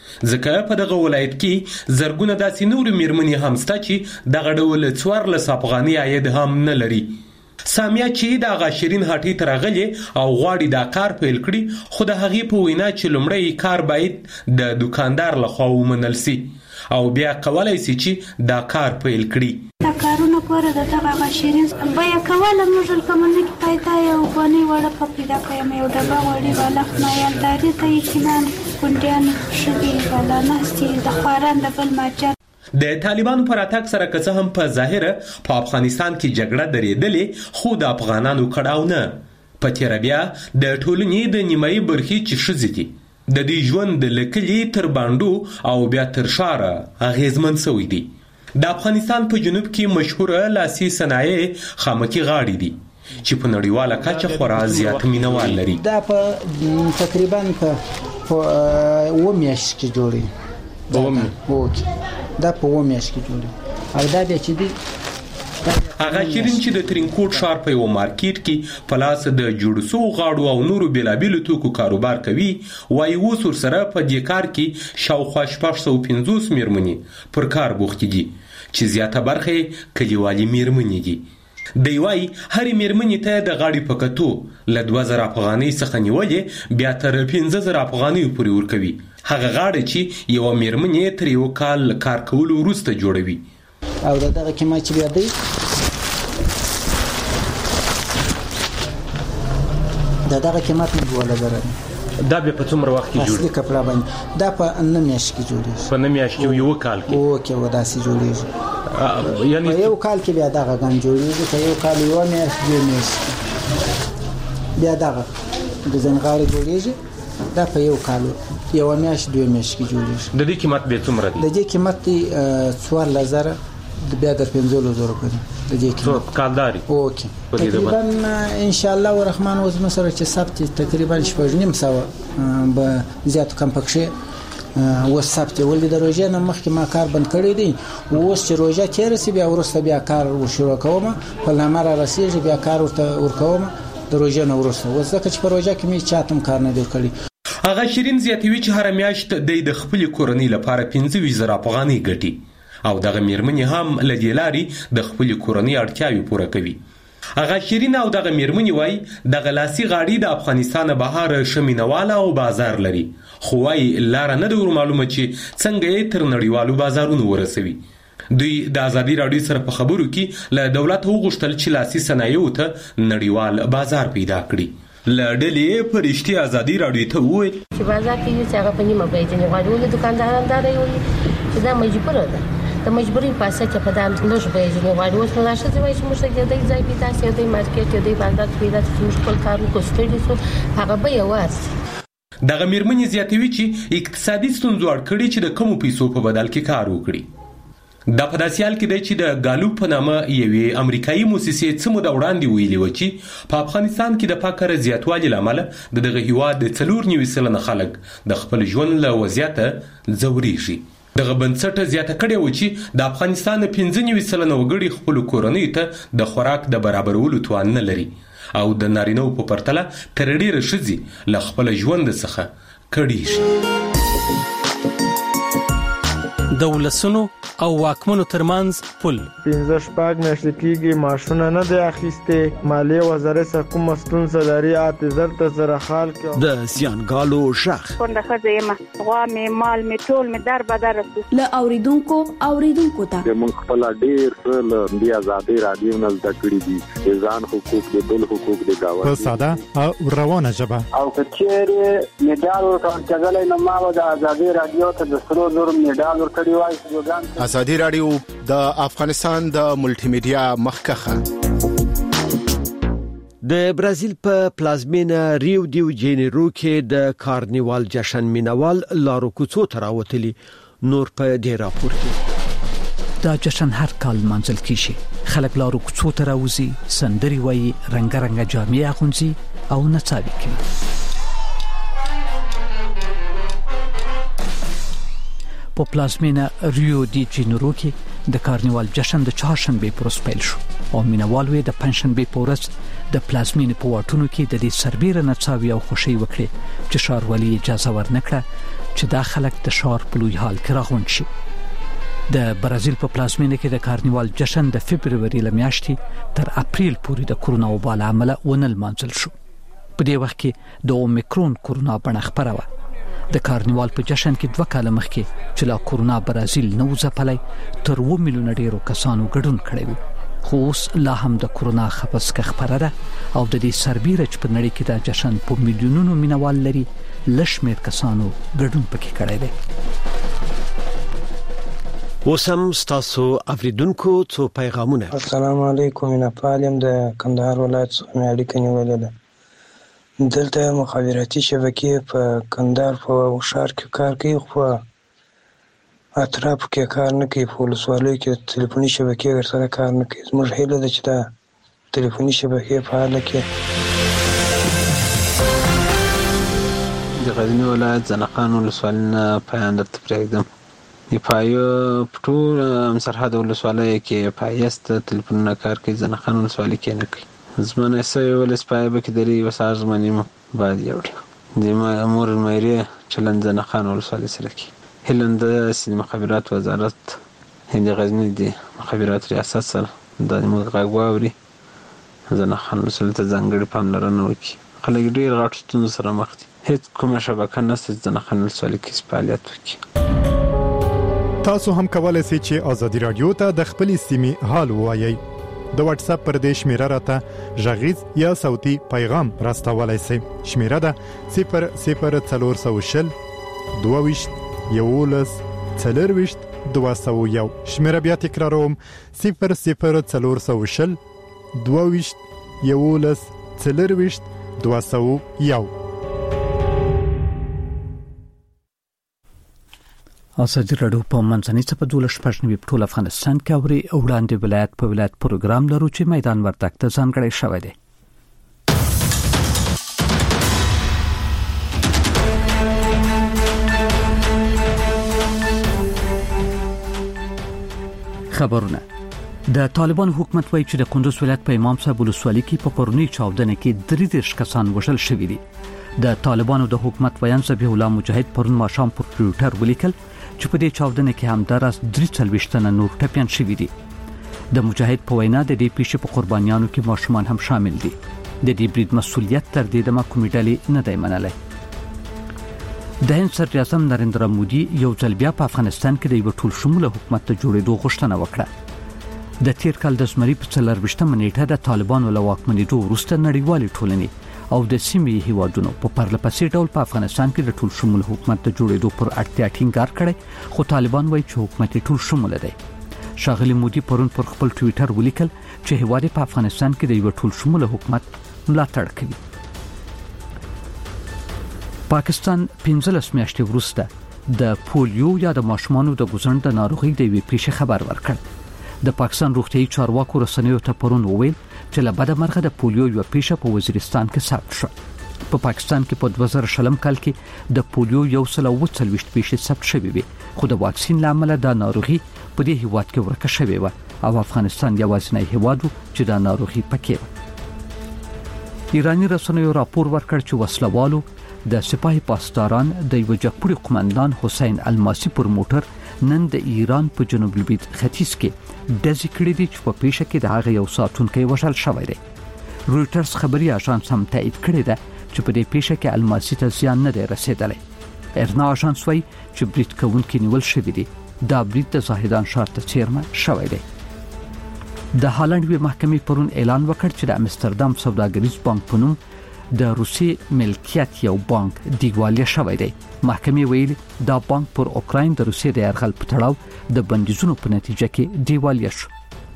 ځکه په دغه ولایت کې زرګونه داسې نور مېرمنې هم ستا چې دغه ډول 14 افغانۍ عاید هم نه لري. سامیا چې د آغا شیرین هټۍ ته راغلي او غواړي دا کار پیل کړي خو د هغې په وینا چې لومړی کار باید د دکاندار لخوا ومنل سي او بیا کولی سي چې دا کار پیل کړي. دا کارونه پوره د دغه آغا شیرین بیا کوله موږ کومه کې پیدا یو غونی وړه په پیدا کوم یو ډبه وړي بالغ نه یالداري ته یقیناً کونډیان شګي بالا نهسي د خواران د بل ماجر. د طالبانو پر اتاک سره که څه هم په ظاهره په افغانستان کې جګړه درېدلې خو د افغانانو کړهو نه په تیر بیا د ټولنې د نیمایي برخې چې ښځې دي د دې ژوند د لکلي تر باندو او بیا تر ښاره اغیزمن شوی دی. د افغانستان په جنوب کې مشهوره لاسي صنایع خامکي غاړي دي چې په نړیواله کچه خورا زیات مینوال لري. دا په تقریبا په و میاشت کې جوړي دا په و میاشت کې جوړي او دا بیا چې دی هغه شیرین چې د ترینکوټ ښار په یو مارکیټ کې په لاس د جوړ سوو غاړو او نورو بېلابېلو توکو کاروبار کوي وایي اوس ورسره په دې کار کې شاوخوا 650 مېرمنې پر کار بوختې دي چې زیاته برخه یې کلیوالي مېرمنې دي. دی وایي هرې مېرمنې ته د غاړې په کتو له 2000 افغانۍ څخه نیولې بیا تر 15000 افغانۍ پورې ورکوي. هغه غاړه چې یو مېرمنې تر یو کال کار کولو وروسته جوړوي او دغه قیمت چې بیا دی دغه قیمت نه ولا زره دا به په څومره وخت کې جوړ اصلي کپڑا باندې دا په 9 میاشت کې جوړیږي په 9 میاشت کې یو کال کې اوکې وداسي جوړیږي یعنی یو کال کې بیا دغه غن جوړیږي که یو کال یو میاشت دوه میاشت بیا دغه د زنغاري جوړیږي دا په یو کال یو میاشت دوه میاشت کې جوړیږي د دې قیمت به څومره دی د دې قیمت 4000 د بیا د 15000 روپۍ د دې قیمت کالداري اوکې تقریبا ان شاء الله الرحمن وزم سره چې ثبت تقریبا 9.5 به زیات کم پکشه وثبت ولې د روزه نه مخکې ما کار بند کړی دی اوس چې روزه تیر سي بیا ورسته بیا کار وشو کوم په لمر راسیږي بیا کار ورکوم د روزه نه ورسته وځکه چې په روزه کې می چاتم کار نه دی کړی هغه شیرین زیاتوي چې هر میاشت د خپل کورنۍ لپاره 15,000 افغانۍ ګټي او دغه میرمنې هم لدیلاري د خپل کورنۍ اړتیاوي پوره کوي هغه شیرین او دغه میرمنې وای د غلاسي غاړي د افغانستان بهار شمینواله او بازار لري خو وای لار نه د معلومه چې څنګه یې تر نړیوالو بازارونو ورسوي دوی د ازادي راډیو سره په خبرو کې له دولت وغوښتل چې لاسي صنایعو ته نړیوال بازار پیدا کړي لړلې پرشتي ازادي راډیو ته وویل چې بازار کې چې هغه په نیمه بیه نه غواړي دکانداران دا وایي چې دا مجبور ده د مجبوري پاسه چې په دام لږ بیه نه غواړي اوس نه شته وایي چې موږ د دې ځای پیدا سي د مارکیټ د بازار پیدا چې موږ خپل کارو کوستړي سو هغه به یوازې دغه میرمنې زیاتوي چې اقتصادي ستونزو اړ کړي چې د کمو پیسو په بدل کې کار وکړي دا په داسې حال کې دی چې د ګالوپ په نامه یوې امریکایي موسسې څه موده وړاندې ویلي و چې په افغانستان کې د فقر زیاتوالي له امله د دغه هیواد 94% خلک د خپل ژوند له وضعیته ځورېږي دغه بنسټ زیاته کړې و چې د افغانستان 95% وګړي خپل کورنۍ ته د خوراک د برابرولو توان نه لري او د نارینه‌و په پرتله تر ډېره ښځې له خپل ژوند څخه کړېږي د ولسونو او واکمنو ترمنځ پل 15 میاشتې کېږي معاشونه نه دی اخیسته مالیه وزارت څخه کوم ستونزه لري اعتذار ته سره حال کې د زیانګالو شخ څنګه خځه یم غوا می مال می ټول می در بدر ل اوریدونکو ته موږ خپل ډیر ل دی ازادي رادیو نه زده کړی دي ځان حقوق د بل حقوق د گاوند په ساده او روانه ژبه او کچېره میډال ورکړل نه ما د ازادي رادیو ته د سرو زور میډال ورکړی وای ازادي رادیو د افغانستان د ملټي میډیا مخکخه د برازیل په پلازمینه ریو دیو جینیرو کې د کارنیوال جشن مینوال لارو کوڅو تراوتلی نور په دې راپور کې دا جشن هر کال منځل کیږي خلک لارو کوڅو تراوزي سندري وایي رنگارنګ جامې اغوندي او نڅاوي کوي په پلازمینه ریو دی جینیرو کې د کارنیوال جشن د چهارشنبه پر ورځ پیل شو او مینوال وې د پنځشنبه پر ورځ د پلازمینه په واټونو کې د دې سربېره نڅاوي او خوشي وکړي چې ښاروالي اجازه ورنکړه چې دا خلک د ښار په لوی حال کې راغونډ شي د برازیل په پلازمینه کې د کارنیوال جشن د فبرवरी لمیاشتې تر اپریل پورې د کورونا وبا له امله ونل منځل شو په دې وخت کې د اومیکرون کورونا بڼه خپره و د کارنیوال په جشن کې 2 کال مخکې چې لا کورونا برازیل نو ځپلای تر 2 میلیون ډیرو کسانو ګډون کړی و خو اوس لا هم د کورونا خپسکه خبره ده او د دې سربېره چې په نړۍ کې د جشن په میلیونونو مینوال لري لشمیر کسانو ګډون پکې کړی دی وسم ستاسو اوریدونکو څو پیغامونه السلام علیکم نپالم د کندهار ولایت څخه اړیکه نیولې ده دلته مخابراتي شبکې په کندهار په ښار کې کار کوي خو اطراف کې کار نه کوي په ولسوالۍ کې ټلیفوني شبکې ورسره کار نه کوي زموږ هیله ده چې دا ټلیفوني شبکې فعاله کړي د غزنی ولایت زنقان ولسوالۍ نه پیان درته پرېږدم پایو پټول سرحد ولسوالۍ کې پایست ټلیفونونه کار کوي زنقان ولسوالۍ کې نه کوي زمانه سوي ولس پای به کې دري وسار زمانه بعد یو د امور الميريه چلند زنقان ولسوالۍ سره کې هلند سید مخابرات وزارت هند غزنی دي مخابرات ریاست سره د مغاغوري زنقان ولسوالۍ ته ځانګړي پاملرنه وکړي خلک ډیر غټ ستونزو سره مخ دي هیڅ کومه شبکه نشته زنقان ولسوالۍ کې فعالیت وکړي تاسو هم کولای شئ چې آزادي رادیو ته د خپلې سیمې حال ووایئ. د واتس اپ پر دې شمیره راته غږیز یا صوتي پیغام راستولای شئ. شمیره ده 00420 22 11 40 201. شمیره بیا تکراروم 00420 22 11 40 201. آزادي رادیو په منځنۍ صفحه 12 په ټول افغانستان کې اوري وړاندې ولایت په ولایت پروګرام لرو چې میدان وردګ ته ځانګړی شوی دی. خبرونه د طالبان حکومت وایي چې د کندوز ولایت په امام صاحب ولسوالۍ کې په پرونی چاودنه کې 33 کسان وژل شوي دي. د طالبانو د حکومت ویان ذبیح الله مجاهد پرون ماښام پر ټویټر ولیکل چې په دې چاودنه کې همداراز 43 تنه نور ټپيان شوي دي. د مجاهد په وینا د دې پیښې په قربانیانو کې ماشومان هم شامل دي. د دې برید مسؤلیت تر دې دمه کومې ډلې نه دی منلی. د هند صدر اعظم نریندرا مودي یو ځل بیا په افغانستان کې د یو ټول شموله حکومت ته جوړېدو غوښتنه وکړه. د تیر کال د زمري په 24مه نیټه د طالبانو له واکمنېدو وروسته نړیوالې ټولنې او د سیمې هیوادونو په پرلپسې ډول په افغانستان کې د ټول شموله حکومت ته جوړېدو پر اړتیا ټینګار کړی، خو طالبان وایي چې حکومت ټول شموله دی. ښاغلي مودي پرون پر خپل ټویټر ولیکل چې هیواد په افغانستان کې د یو ټول شموله حکومت ملاتړ کوي. پاکستان 15 میاشتې وروسته د پولیو یا د ماشومانو د ګوزڼ د ناروغۍ د وی پیښې خبر ورکړ. د پاکستان روغتیايي چارواکو رسنیو ته پرون وویل چې له بده مرغه د پولیو یو پیښه په وزیرستان کې ثبت شو. په پاکستان کې په 2000 کال کې د پولیو 140 پیښې ثبت شوې وي، خو د واکسین لامل د ناروغي په دې هیواد کې ورکه شوې و او افغانستان یوازینی هیواد و چې د ناروغي پکې و. ایرانی رسنیو راپور ورکړ چې وسلوالو د سپاه پاسداران د یو جګپوړي قومندان حسین الماسی پر موټر نن د ایران په جنوب لویدیځ ختیځ کې ډزې کړې دي چې په پیښه کې د هغه یو ساتونکی وژل شوی دی. رويټرز خبري اژانس هم تایید کړی دی چې په دې پیښه کې الماسی ته زیان نه دی رسیدلی. ارنا اژانس وايي چې برید کوونکي نیول شوی دی. دا برید د زاهدان ښار ته څیرمه شوی دی. د هالند وی محکمې پرون اعلان وکړ چې د امستردام سوداګریز بانک په نوم د روسي ملکیت یو بانک دیوالیه شوی دی. محکمې ویلي دا بانک پر اوکراین د روسي د یرغل په تړاو د بندیزونو په نتیجه کې دیوالیه شو.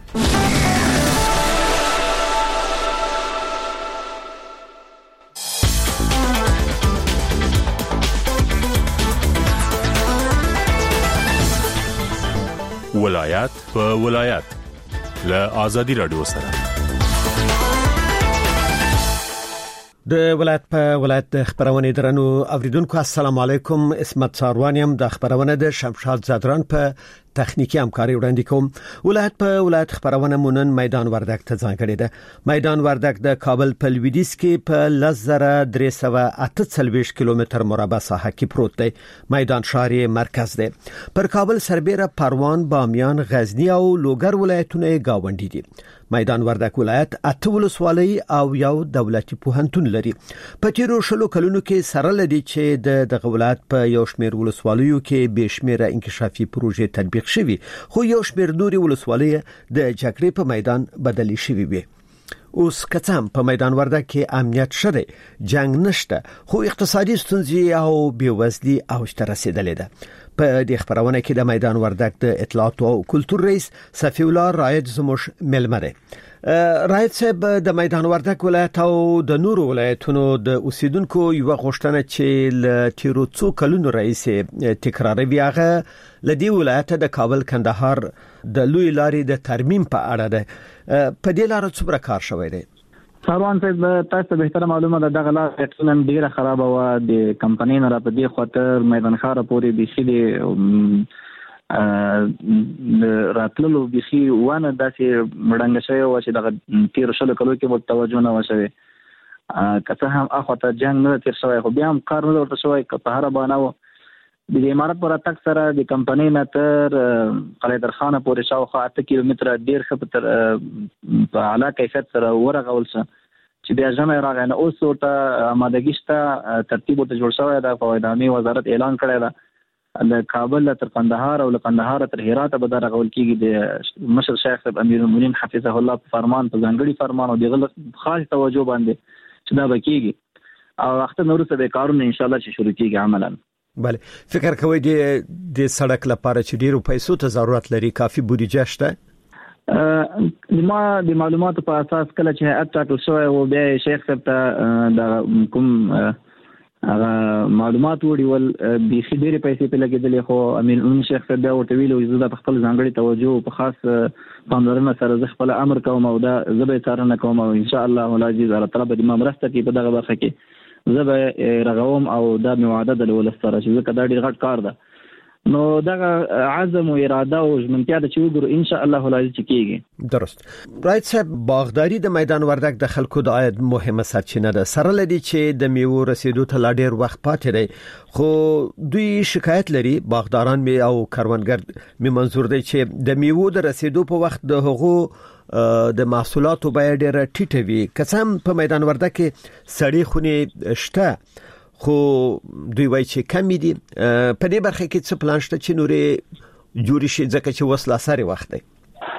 ولایت په ولایت له آزادي رادیو سره د ولایت په ولایت د خبرونه درنو اوریدونکو السلام علیکم. اسمت ساروانیم د خبرونه د شمشاد زادران په تخنیکی همکاري وړاندې کوم. ولایت په ولایت خبرونه مونن میدان وردګ ته ځانګړی ده. میدان وردګ د کابل په لویدیځ کې په 10348 کیلومتر مربع ساحه کې پروت دی. میدان ښار مرکز دی. پر کابل سربېره پروان، بامیان، غزنی او لوګر ولایتونه گاونډي دي. میدان وردګ ولایت 8 ولسوالۍ او یو دولتي پوهنتون لري. په تیرو شلو کلونو کې سره لدی چې د ولایت په یو شمېر ولسوالیو کې بشمیره انکشافي پروژې تطبیق شوی، خو یو شمېر نوري ولسوالۍ د جګړې په میدان بدلی شوی وي. اوس کڅم په میدان وردګ کې امنیت شته، جنگ نشته، خو اقتصادي ستونزې او بیوزلي اوج ته رسیدلې ده. په دې خبرونه کې د میدان وردګ د اطلاعات او کلتور رئیس صفی الله رائد زموږ ملمه ده. رائد صاحب، د میدان وردګ ولایت او د نورو ولایتونو د اوسیدونکو یو غوښتنه چې ل تیرو څو کلونو رئیس تکراروي هغه لدی ولایت د کابل کندهار د لوی لارې د ترمیم په اړه ده. په دې لار څومره کار شوی دی؟ ساروان صاحب، تاسو به تر معلومه ده دغه لار ټولن ډیره خراب و. د کمپنۍ نه را په دې خاطر میدان ښار پورې د شیدي راتللو بيخي وانه داسې مړنګ شوی و چې دغه تیر شلو کلو کې مو توجه نه وشوي. که څه هم اخوته جنگ نه تیر شوی، خو بیا هم کار نه ورته شوی. که په هر بانه و د امارات پر تک سره د کمپنۍ نه تر قلعه درخانه پورې شاوخوا 8 کیلومتر ډیر خطر په اعلی کیفیت سره ورغول شو چې بیا ځنه راغی. نه اوس ورته آمادګي شته، ترتیب ورته جوړ شوی دا په اداري وزارت اعلان کړی دا د کابل تر قندهار او له قندهار تر هرات به دا رغول کیږي د مشر شیخ صاحب امیر المؤمنین حفظه الله په فرمان په ځانګړي فرمان او د خاص توجه باندې چې دا بکیږي او وخت نورسته به کارونه ان شاء الله چې شروع کیږي عملاً. بله فکر کوئ د سړک لپاره چې ډیرو پیسو ته ضرورت لري کافي بودیجه شته؟ ما د معلوماتو په اساس کله چې هیئت ټاکل شوی او بیا شیخ صاحب ته د کوم معلومات وړول بیخي ډېرې پیسې په لګېدلې خو امیر المؤمنین شیخ صاحب بیا ورته ویلي زه د خپل ځانګړي توجه په خاص پاملرنه سره زه خپل امر کوم او دا زه به څارنه کوم او ان شاء الله العزیز الله تعالی به ما مرسته کوي په دغه برخه کې زه به رغوم او دا مې وعده د ولستره چې زه کدا ډیر غټ کار ده نو دغه عزم او اراده او ژمنتیا د چې وګورو ان شاء الله العزیز کیږي. درست. رایت صاحب باغداري د میدان وردګ د خلکو د عاید مهمه سرچینه ده سره لدی چې د میوه رسیدو ته لا ډیر وخت پاتې دی خو دوی شکایت لري باغداران می او کروندګر می منظور دی چې د میوه د رسیدو په وخت د هغو د محصولاتو بیه ډیره ټیټه وي قسم په میدان وردګ کې سړی خونی شته خو دوی وایي چې کم دي په دې برخه کې څه پلان شته چې نورې جوړ شي ځکه چې وسله ساري وخت دی؟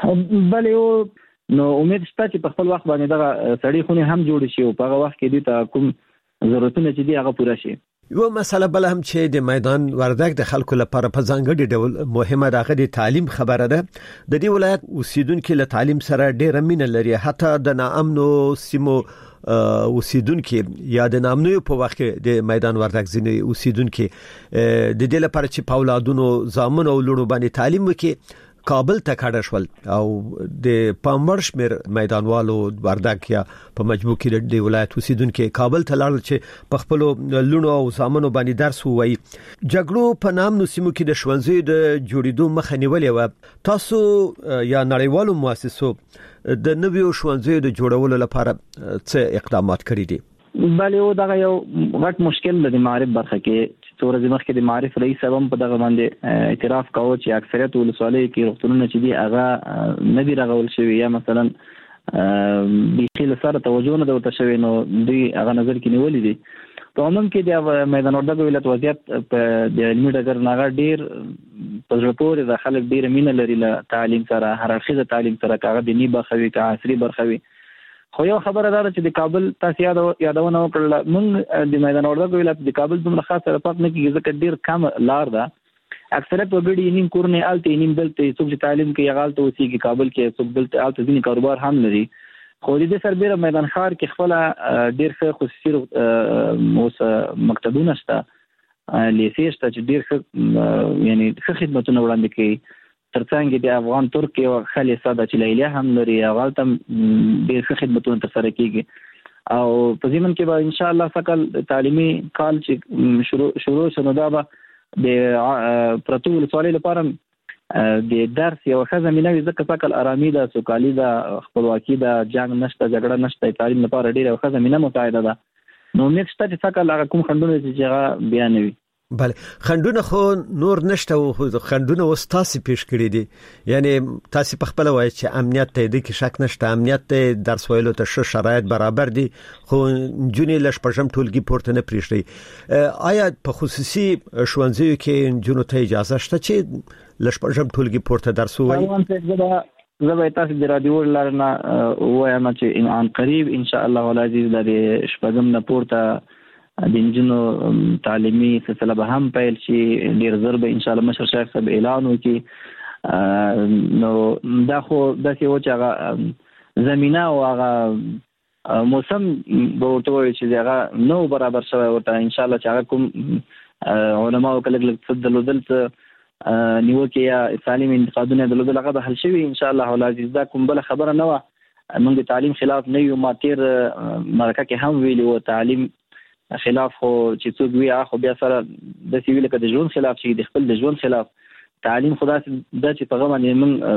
بلې نو امید شته چې په خپل وخت باندې دغه سړی خونی هم جوړ شي او په هغه وخت کې دې ته کوم ضرورتونه چې دي هغه پوره شي. یو مسله بل هم چې د میدان وردګ د خلکو لپاره په ځانګړي ډول مهمه ده د تعلیم خبره ده. د دې ولایت اوسیدونکو له تعلیم سره ډېر مینه لري حتی د ناامنو سیمو اوسیدونکو یا د ناامنو په وخت د میدان وردګ ځینې اوسیدونکو د دې لپاره چې په اولادونو زامن او لونو باندې تعلیم وکړي کابل ته کډه شول او د پامور شمیر میدانوالو وردګ یا په مجموع کې د ولایت اوسیدونکو کابل ته لاړل چې په خپل لونو او زامنو باندې درس ووایي. جګړو په نام نو سیمو کې د ښوونځي د جوړېدو مخه نیولې و. تاسو یا نړیوالو مؤسسو د نویو ښوونځیو د جوړولو لپاره څه اقدامات کړی دي؟ بله او دغه یو غټ مشکل د معرف برخه کې تور ځمخ کې د معرف رئیس هم په دغه باندې اعتراف کاوه چې اکثریت ولسوالۍ کې روغتونونه چې دی هغه نه دی رغول شوی یا مثلا بيخي لسره توجه نه دوته شوی نو دوی هغه نظر کې نیولې دي. په عموم کې د میدان وردګ ولایت وضعیت په د علمي ډګر ناغه ډیر په ضرورت د خلک ډیر مینه لري له تعلیم سره هر اړخیزه تعلیم سره کاغه د نی برخوي کا عصري برخوي خو یو خبره ده چې د کابل تاسو یادونه وکړه مونږ د میدان وردګ ولایت د کابل دومره خاصه رفاق نه کیږي ځکه ډیر کم لار ده اکثریت وګړي نیم کورنۍ آلته نیم دلته څوک چې تعلیم کوي غالته اوسېږي کابل کې څوک دلته آلته ځینې کاروبار هم لري خو دې سربېره میدان ښار کې خپل ډیر ښه خصوصي اوس مکتبونه شته لیسې شته چې ډیر ښه یعنی ښه خدمتونه وړاندې کوي ترڅنګ د افغان ترکی او خالي ساده چې لیلا هم لري غالته ډیر ښه خدمتونه تر سره کیږي او په ځمن کې به ان شاء الله فکل تعلیمي کال چې شروع شنو دا به د پرتو ولسوالۍ لپاره د درس یو ښه زمینه وي ځکه فکل آرامي ده سوکالي ده خپلواکي ده جنگ نشته جګړه نشته تعلیم لپاره ډیره ښه زمینه مساعده ده نو امید شته چې فکل هغه کوم خندونه چې هغه بیان وي. بله خندونه خو نور نشته او خندونه وستاسي پیش کړی دي یعنی تاسو په خپل وایي چې امنیت ته د کې شک نشته امنیت ته درس ویلو ته ښه شرایط برابر دي خو جونې لږ پرشم ټولګي پورته نه پریږدي. آیا په خصوصي ښوونځیو کې جنو ته اجازه شته چې لږ پرشم ټولګي پورته درس ووایي؟ زه به تاسو د رادیو لارنه وایم چې ان قریب ان شاء الله العزیز د شپږم نه پورته د انجنونو تعلیمي سلسله به هم پیل شي ډیر زر به ان شاء الله مشر شیخ صاحب اعلان وکړي نو دا خو د څه و چې هغه زمينه او هغه موسم به ورته وي چې هغه نو برابر شوی ورته ان شاء الله چې هغه کوم علما او کله تصدلو دلته نیوکه یا تعلیم انتقادونه دلته هغه به حل شي ان شاء الله العزیز دا کوم بل خبره نه و موږ د تعلیم خلاف نه یو ماتیر مرکه کې هم ویلو تعلیم خلاف خو چې څوک وی اخو بیا سره د سیویل کې د ژوند خلاف شي د خپل د ژوند خلاف تعلیم خدا د چې په غوښنه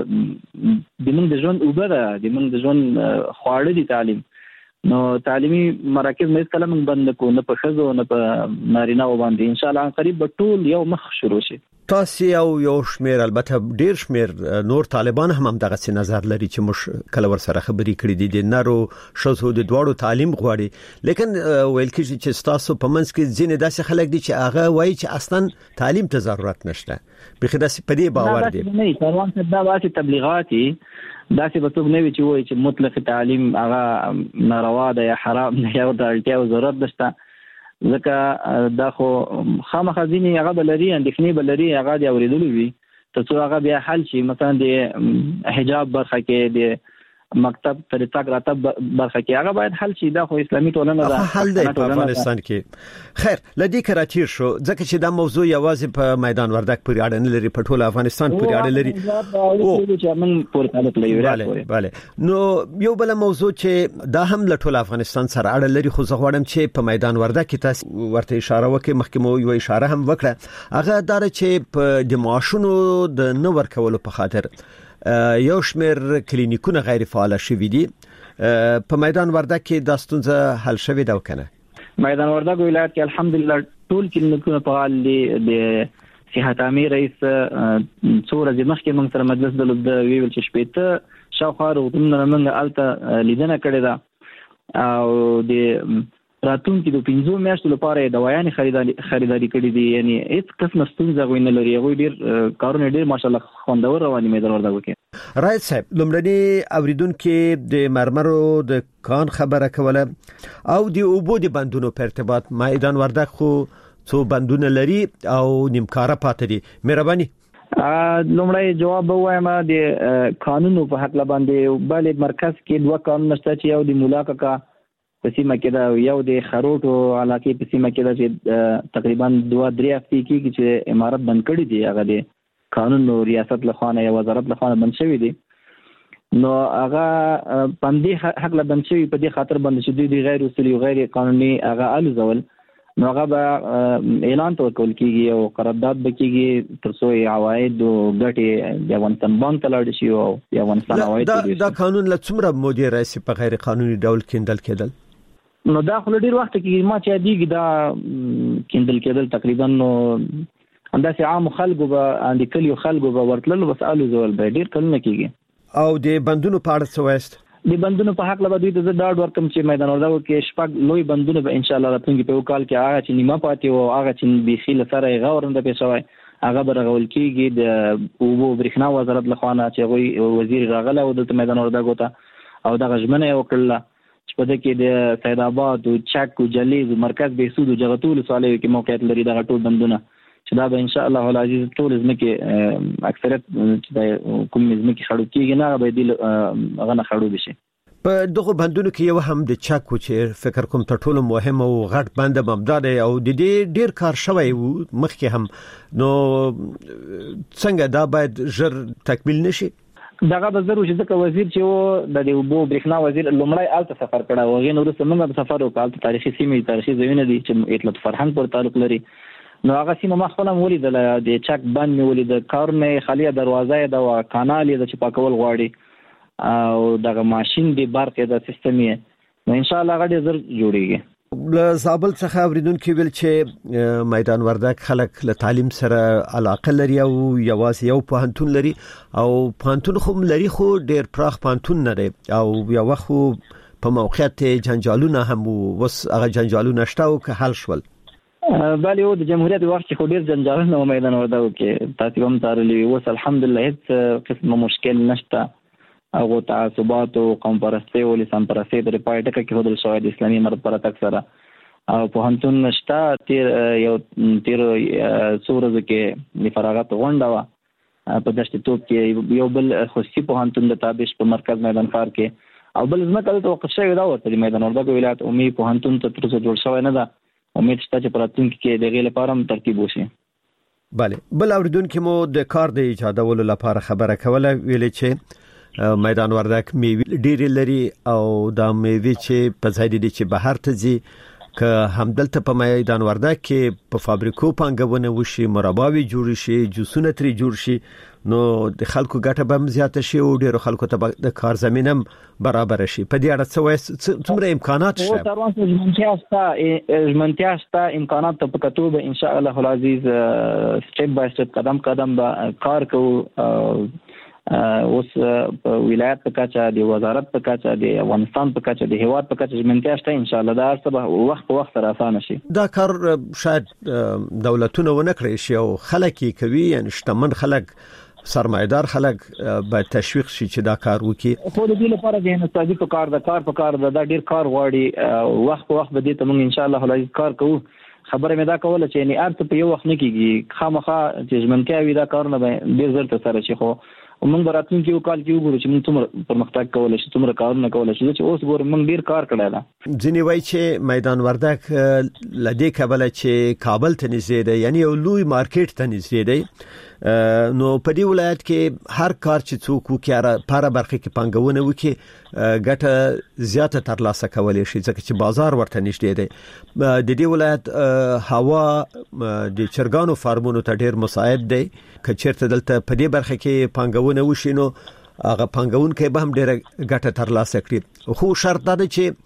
موږ د ژوند اوبره د موږ د ژوند خواړه دي تعلیم نو تعلیمي مراکز مې کله موږ بند کو نه په خزو نه په نارینه و باندې ان شاء الله قریب به ټول یو مخ شروع شي. تاسو یو شمیر البته ډیر شمیر نور طالبان هم دغه څه نظر لري چې مش کله ور سره خبرې کړې دي د نارو شوزو د دوړو تعلیم غواړي لیکن ویل کېږي چې تاسو په منځ کې ځینې داسې خلک دي چې هغه وایي چې اصلا تعلیم ته ضرورت نشته بخې داسې په دې باور دي نه پروان څه دا واسي تبلیغاتي داسې به څوک نه وي چې وایي چې مطلق تعلیم هغه ناروا ده یا حرام نه یا د اړتیا او ضرورت نشته ځکه دا خو خامخا ځینې هغه بلري اندېښنې بلري هغه دی اوریدلو وي ترڅو هغه بیا حل شي مثلا د حجاب برخه کې د مکتب تر تک راتب برخه کې هغه باید حل شي دا خو اسلامي ټولنه ده حل دی په افغانستان کې خیر لدی کراتیر شو ځکه چې دا موضوع یوازې په میدان وردک پورې اړه نه لري په ټول افغانستان پورې اړه لري bale نو یو بل موضوع چې دا هم له ټول افغانستان سره اړه لري خو زه غواړم چې په میدان وردک کې تاسو ورته اشاره وکړئ مخکې مو یو اشاره هم وکړه هغه دار چې په د معاشونو د نو ورکولو په خاطر یو شمیر کلینیکونه غیر فعال شوي دي په میدان وردک کې د ستونزه حل شوي دا وکنه میدان وردک ولایت کې الحمدلله ټول کلینیکونه فعال دي د صحت عامه رئیس څو ورځې مخکې موږ سره مجلس د ویل چې شپېته شاوخوا روغتونونه موږ الته لیدنه کړې ده او د راتلونکي د 15 میاشتو لپاره دوايانې خریداري کړې دي یعنی هیڅ قسم ستونزه غوښنه لري هغه ډیر کارونه ډیر ماشاءالله خوندور رواني میدان وردګو کې راځي صاحب لومړني اوریدونکو د مرمرو د کان خبره کوله او د اوبو د بندونو په ارتباط میدان وردګ خو څو بندونه لري او نیمکاره پاتې دي مهرباني لومړی جواب وایم د قانونو په حق باندې بل مرکز کې دوه قانون نشته چې یو د مولاکا په سیمه کې دا یو د خروټو علاقې په سیمه کې دا چې تقریبا 2-3 هفتې کې چې امارت بند کړی دی هغه د قانون او ریاست له خوا یا وزارت له خوا بند شوی دی نو هغه باندې حق له بند شوی په دې خاطر بند شوی دی غیر اصولي او غیر قانوني هغه الزول نو هغه اعلان ورکول کیږي او قرارداد بکیږي ترڅو عواید او ګټې د افغانستان بانک ته لاړ شي او د افغانستان عواید دا قانون له څومره مودې راځي په غیر قانوني ډول کېدل نو دا خو ډیر وخت کې ما چې دیږي دا کېندل کېدل تقریبا نو انداسې عام خلکو به اند کلیو خلکو به ورتلل بس الو زول به ډیر کلونه کېږي او د بندونو په اړه څه وایست د بندونو په حق له دوی ته ډاډ ورکم چې میدان وردګو کې شپږ لوی بندونه به ان شاء الله راتلونکي په کال کې هغه چې نیمه پاتې او هغه چې بيخي لسره غوړنده پېښوي هغه به رغول کېږي د اوبو برېښنا وزارت له خوا چې وزیر راغله او د میدان وردګو ته او د غژمنه یو کړل چې په دې کې د سید آباد او چک او جلیز مرکز به سود او جغتول سوالې کې موقعیت لري د ټول بندونه چې دا به ان شاء الله العزیز ټول ځمکه اکثریت چې د کوم ځمکه خړو کېږي نه به دې غنه خړو بشي په دغه بندونو کې یو هم د چک چې فکر کوم ته ټول مهم او غټ بند ممداد او د دې ډیر کار شوی مخکې هم نو څنګه دا باید ژر تکمیل نشي دغه به ضروري چې ځکه وزیر چې و د اوبو برېښنا وزیر لومړی الته سفر کړه او غین ورسره موږ سفر وکړ تاریخي سیمې تاریخي ځایونه دي چې اطلاع فرهنګ پر تعلق لري نو هغه سیمه ما خپل ولید د چک بند ولید کارونه خالیه دروازه د کانال د چې پاکول غواړي او دغه ماشين دی برق د سیستم یې نو ان شاء الله غړي زر جوړیږي له زابل څخه اوریدونکو ویل چې میدان وردک خلک له تعلیم سره علاقه لري او یوازې یو پوهنتون لري او پوهنتون خو لري خو ډیر پراخ پوهنتون نه دی او یو وخت په موقعیت جنجالونه هم وس هغه جنجالونه شته او که حل شول بله او د جمهوریت وخت کې خو ډیر جنجالونه میدان وردک کې تاسو هم تارلی وس الحمدلله هیڅ قسم مشکل نشته او تعصبات او قوم پرستی او لسان پرستی د پایټه کې هدل شوی د اسلامي مرد پر تک سره او په هنتون نشتا تیر سورز کې د فراغت غونډه وا په دشت توپ کې یو بل خصوصي په هنتون د تابش په مرکز میدان فار کې او بل ځمکه ته وقف شوی دا ورته میدان وردګ ولایت اومي په هنتون ته تر څو جوړ شوی نه ده امید شته چې پراتونکو کې د غیله لپاره ترتیب وشي بله بل اوریدونکو مو د کار د ایجادولو لپاره خبره کوله ویلې چې میدان وردک میوه ډیر لري او دا میوه چې په ځای دي چې بهر ته ځي که همدلته په میدان وردک کې په فابریکو پنګونه وشي مرباوي جوړ شي جوسونه تری جوړ شي نو د خلکو ګټه به زیاته شي او ډیرو خلکو ته د کار زمينه برابر شي. په دې اړه څومره امکانات شته؟ او تر اوسه ژمنتیا شته امکانات ته په کتو به ان شاء الله العزيز سټپ بای سټپ قدم به کار کوو. اوس په ولایت په کچه د وزارت په کچه د افغانستان په کچه د هیواد په کچه ژمنتیا شته ان شاء الله دا څه وخت په وخت سره اسانه شي. دا کار شاید دولتونه ونه کړی شي او خلک یې کوي، یعنی شتمن خلک سرمایدار خلک به تشویق شي چې دا کار وکړي. خو د دې لپاره د انستازي په کار دا ډیر کار غواړي. وخت په وخت به دې ته موږ ان شاء الله العزيز کار کوو. خبره مې دا کوله چې نه ارته په یو وخت نه کیږي، خامخا چې ژمنتیا وي دا کار نه ډیر زر ته سره شي. خو موږ براتون کې کال کې وګورو چې موږ څومره پرمختګ کولای شو، څومره کارونه کولای شو. چې اوس ګورم موږ ډیر کار کړی دا. ځینې وایي چې میدان وردک لدې کابل چې کابل ته نږدې دی، یعنی یو لوی مارکیټ ته نږدې دی. نو په دې ولایت کې هر کار چې څوک وکړي په هر برخه کې پانګونه وکړي ګټه زیاته ترلاسه کولای شي ځکه چې بازار ورته نږدې دی. د دې ولایت هوا د چرګانو فارمونو ته ډیر مساعد دی. که چیرته دلته په دې برخه کې پانګونه وشي نو هغه پانګونکي به هم ډیر ګټه ترلاسه کړي. خو شرط دا دی چې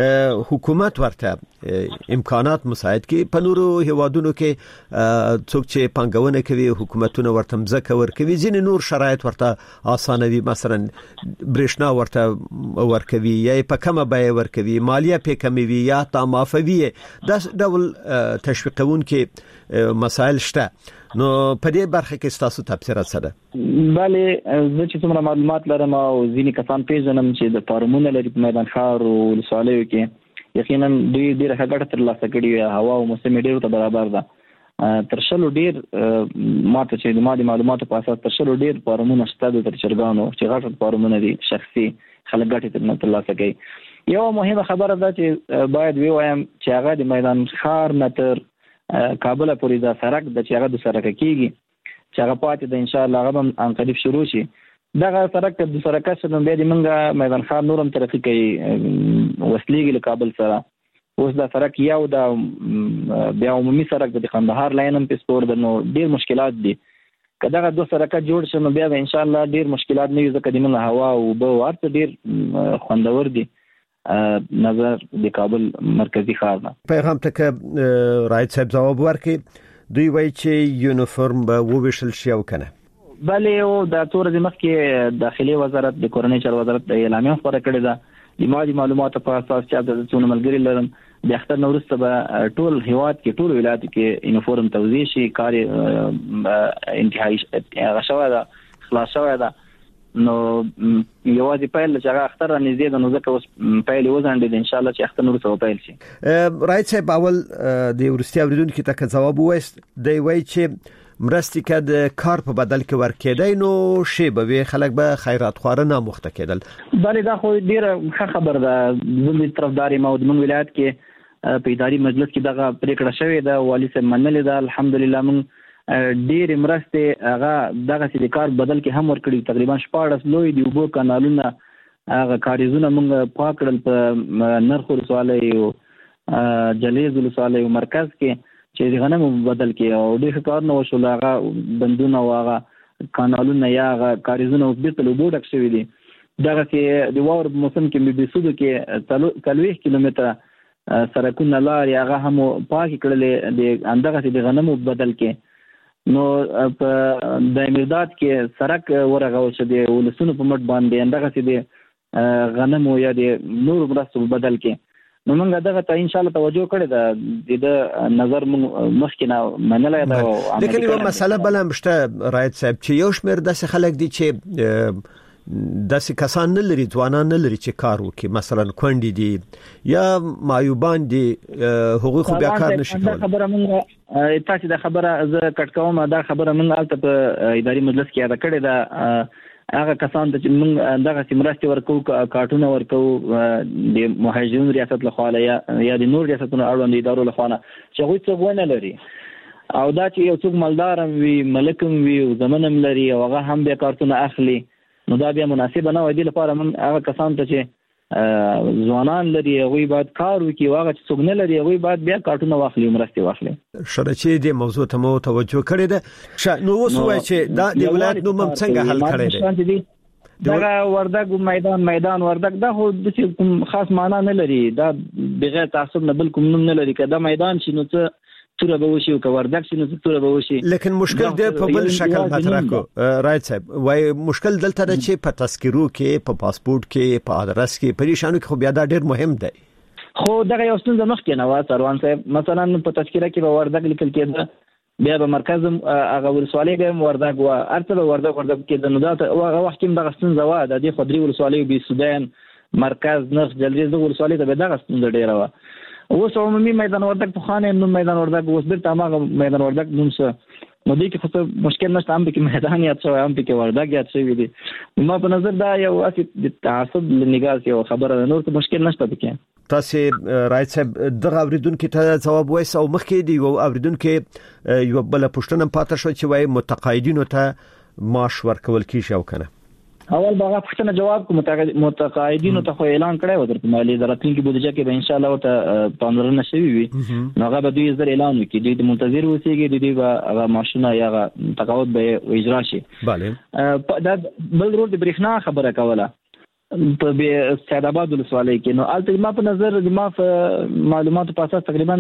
حکومت ورته امکانات مساعد کړي. په نورو هیوادونو کې څوک چې پانګونه کوي حکومتونه ورته مزکه ورکوي، ځینې نور شرایط ورته اسانوي، مثلا برېښنا ورته ورکوي یا په کومه بیه ورکوي، مالیه په کموي یا تا معافوي. دا ډول تشویقون کې مسائل شته. نو په دې برخه کې تاسو تفسیرات سره؟ بله زه چې څومره معلومات لرم او ځینې کسان پیژنم چې د فارمونه لري په میدان ښار او ولسوالیو کې یقینا دوی ډېره ښه ګټه ترلاسه کړې. هوا او موسم ډېر ته برابر ده. تر شلو ډېر ماته چې د معلوماتو په اساس تر شلو ډېر فارمونه شته د چرګانو چې غټ فارمونه دي، شخصي خلک ګټه ترلاسه کوي. یو مهمه خبره ده چې باید ووایم چې هغه د میدان ښار نه تر کابل پورې دا سړک د چې هغه د سړک کېږي چې هغه پاتې د ان شاء الله هغه هم ان قریب شروع شي. دغه سړک د سړک سره بیا د منګه میدان ښار نورم ترقی کوي وسلیږي له کابل سره. اوس دا سړک یو دا بیا عمومي سړک د قندهار لاین هم په سپور د نو ډیر مشکلات دي. که دغه دوه سړکات جوړ شي نو بیا ان شاء الله ډیر مشکلات نه وي ځکه د منګه هوا او به ورته ډیر خوندور دي نظر د کابل مرکزی ښار نه. پیغام ته رایت صاحب جواب ورکړي. دوی وایي چې یونیفورم به وویشل شي او کنه؟ بله او د تور د مخ کې داخلي وزارت د کورنۍ چارو وزارت د اعلامیه خبره کړې ده. د مالی معلوماتو په اساس چې د څونه ملګری لرم د اختر نورسته به ټول هیواد کې ټول ولایت کې یونیفورم توزیع شي. کار انتهایی غشوه ده خلاص شوه ده. نو یوازې پیل چې هغه اختر نږدې ده نو ځکه اوس پیل وځنډېد ان شاء الله چې اختر نورسته پیل شي. رایت صاحب اول د ورستي اوریدونکو ته جواب وایست دی وایي چې مرستې که د کار په بدل کې ورکېدای نو شی به وي خلک به خیرات خواره ناموخته کېدل. بله دا خو ډیره ښه خبر ده. زه د طرفدار یم او د موږ ولایت کې په اداري مجلس کې دغه پریکړه شوې ده. والي صاحب منلې ده الحمدلله. موږ ډېر مرستې هغه دغه چې د کار بدل کې هم ورکړي. تقریبا 14 لوی د اوبو کانالونه هغه کاریزونه موږ پاک کړل په نرخ ولسوالۍ او جلیز ولسوالۍ مرکز کې چې د غنمو بدل کې او ډېر کارونه وشول. هغه بندونه او هغه کانالونه یا هغه کاریزونه اوس بیرته له اوبو ډک شوي دي. دغه چې د واور موسم کې بېسودو کې 40 کیلومتره سړکونه لارې هغه هم پاکې کړلې د همدغسې د غنمو بدل کې. نو په د امیرداد کې سړک ورغول شو د ولسونو په مټ باندې همدغسې د غنمو یا د نورو مرستو په بدل کې. نو موږ دغه ته ان شاء الله توجه کړې ده. د نظر مخکې نه منلای ده. لیکن یو مسله بل هم شته رایت صاحب چې یو شمېر داسې خلک دي چې داسې کسان نه لري، ځوانان نه لري چې کار وکړي، مثلا کونډې دي یا معیوبان دي، هغوی خو بیا کار نشي کولی. دا خبره موږ تاسو د خبره زه کټ کوم. دا خبره موږ البته په اداري مجلس کې یاد کړې ده. هغه کسان چې موږ دغه مرستې ورکو کارتونه ورکو د مهاجرینو ریاست لخوا یا د نور ریاستونو اړوند ادارو لخوا چې هغوی څوک ونه لري او دا چې یو څوک مالدار هم وي، ملک هم وي او زمن هم لري او هغه هم بیا کارتونه اخلي نو دا بیا مناسب نه وي. د لپاره موږ هغه کسان ته چې ځوانان لري هغه باید کار وکړي واغه چې څوک نه لري هغه باید بیا کارټونه واخلي مرسته واخلي. شرچې د موضوع ته مو توجه کړې ده. نو اوس وایي چې د ولایت نوم څنګه حل کړی دی؟ دا وردګ میدان وردګ دا خو د کوم خاص معنا نه لري، دا بغیر تعصب نه بل کوم نوم نه لري. کدا میدان شنو څه توره به وشي او وردګ شنو څه توره به وشي. لیکن مشکل د په بل شکل مطرح کو رایت صاحب وای مشکل دلته ده چې په تذکرو کې په پاسپورت کې په ادرس کې پریشانو کې خو بیا دا ډیر مهم دی. خو دغه یو څه مخکې نه و سروان صاحب، مثلا په تذکره کې به وردګ لیکل کېده، بیا به مرکز هغه ولسوالۍ به وردګ و ارته وردګ کې د نودات هغه وخت کې دغه ستونزه و د دې خدري ولسوالۍ به سودان مرکز نرخ جلریز د ولسوالۍ ته به دغه ستونزه ډیره و. اوس عمومي میدان وردګ په خانه نو میدان وردګ اوس بیرته هغه میدان وردګ نوم څه نو دې کې خو مشکل نشته، هم کې میدان یاد شوی هم کې وردګ یاد شوی دی. ما په نظر دا یو اصلي تعصب لنګاز یو خبره نور څه مشکل نشته پکې. تاسو رایت صاحب دغه اوریدونکو ته جواب وایي او مخکې دی یو اوریدونکو یو بل پښتنه پاتې شو چې وایي متقاعدینو ته معاش ورکول کیږي او کنه. اول باغه پښتنه جواب کوم متقاعدینو ته خو اعلان کړی و د مالی دراتین کې بودجه کې به ان شاء الله ورته پاملرنه شوی وي، نو هغه به دوی زر اعلان وکړي، دوی منتظر اوسېږي، دوی به هغه ماشونه یا تقاعد به اجرا شي. bale دا بل ورو د برېښنا خبره کوله په سید آباد ولسوالۍ کې، نو البته ما په نظر د ما معلوماتو په اساس تقریبا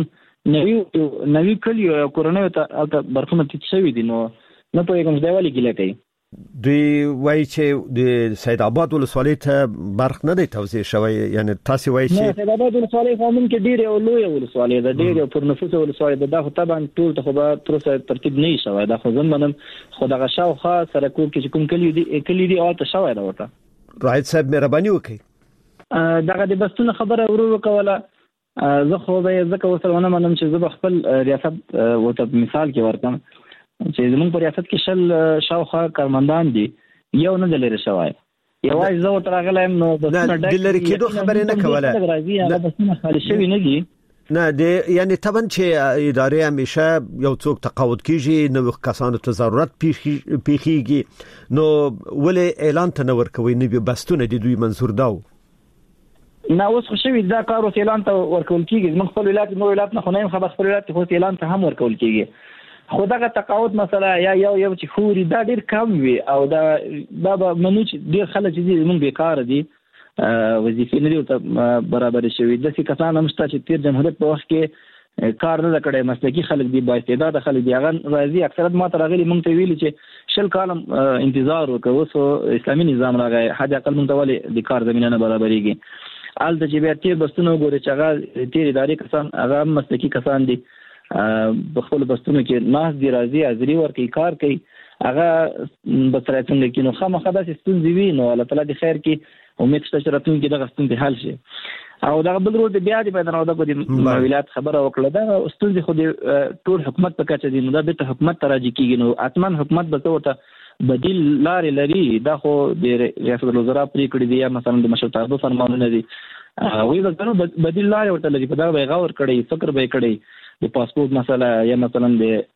نوی کلی کورونه ته برخونه تیت شوی دي، نو نه په کوم ځای ولې ګیله کوي. دوی وایي چې د سید آباد ولسوالۍ ته برخ نه دی توزیع شوی، یعنی تاسو وایي چې سید آباد ولسوالۍ قانون کې ډیر یو لوی ولسوالۍ ده، ډیر یو پر نفوس ولسوالۍ ده، دا خو طبعا ټول ته خو به تر څه ترتیب نه شوی، دا خو زمونږ خو دغه شاوخوا سره کوم کلی دی او ته شوی دا ورته. رایت صاحب مهرباني وکړئ دغه د بستونه خبره ورو کوله، زه خو به ځکه وسلونه منم چې زه خپل ریاست وته مثال کې ورکم چې زموږ په ریاست کې شل شاوخوا کارمندان دي، یو نه دلری شوی، یوازې زه ورته راغلم نو د دلری کېدو خبرې نه کوله، هغه بسونه خالي شوی نه دي. نه د یعنی طبعا چې ادارې همیشه یو څوک تقاعد کیږي نو کسانو ته ضرورت پیخیږي، نو ولې اعلان ته نه ورکوي نه بستونه دي دوی منظور داو نه اوس خو شوی دا کار اوس اعلان ته ورکول کیږي. موږ خپل ولایت نو ولایت نه خو نه خبر خپل ولایت خو اعلان ته هم ورکول کیږي، خو دغه تقاعد مسله یا یو چې خوري دا ډیر کم وي او دا به منو چې ډیر خلک چې موږ بیکار دي وظیفې نه دي برابر شوی، د څه کسان هم شته چې تیر جمهوریت په وخت کې کار نه کړی، مسلکي خلک دي، با استعداد خلک دي، هغه راځي اکثریت ما ته راغلي موږ ته ویلي چې شل کالم انتظار وکړو، اوس اسلامي نظام راغی، حد اقل موږ ته ولې د کار زمينه نه برابرېږي. الته چې بیا تیر بستونه ګوري چې هغه تیر ادارې کسان هغه مسلکي کسان دي، بخپل بستونه کې ناس دی راځي حاضری ورکي کار کوي، هغه بسره څنګه کې نو خامخا داسې ستونزې وي، نو الله تعالی دې خیر کې امید شته چې راتلونکي دغه ستونزې حل شي. او دغه بل ورو د بیا د میدان او د ولایت خبره وکړه، دا ستونزې خو د ټول حکومت په کچه دي، نو دا به حکومت ته راځي کېږي، نو اتمن حکومت به ته بدیل لارې لري، دا خو د ریاست الوزرا پریکړې دي یا مثلا د مشرتابه فرمانونه دي، وی به بدیل لارې ورته لري، په دا به غور کړي، فکر به کړي، د پاسپورت مسله یا مثلا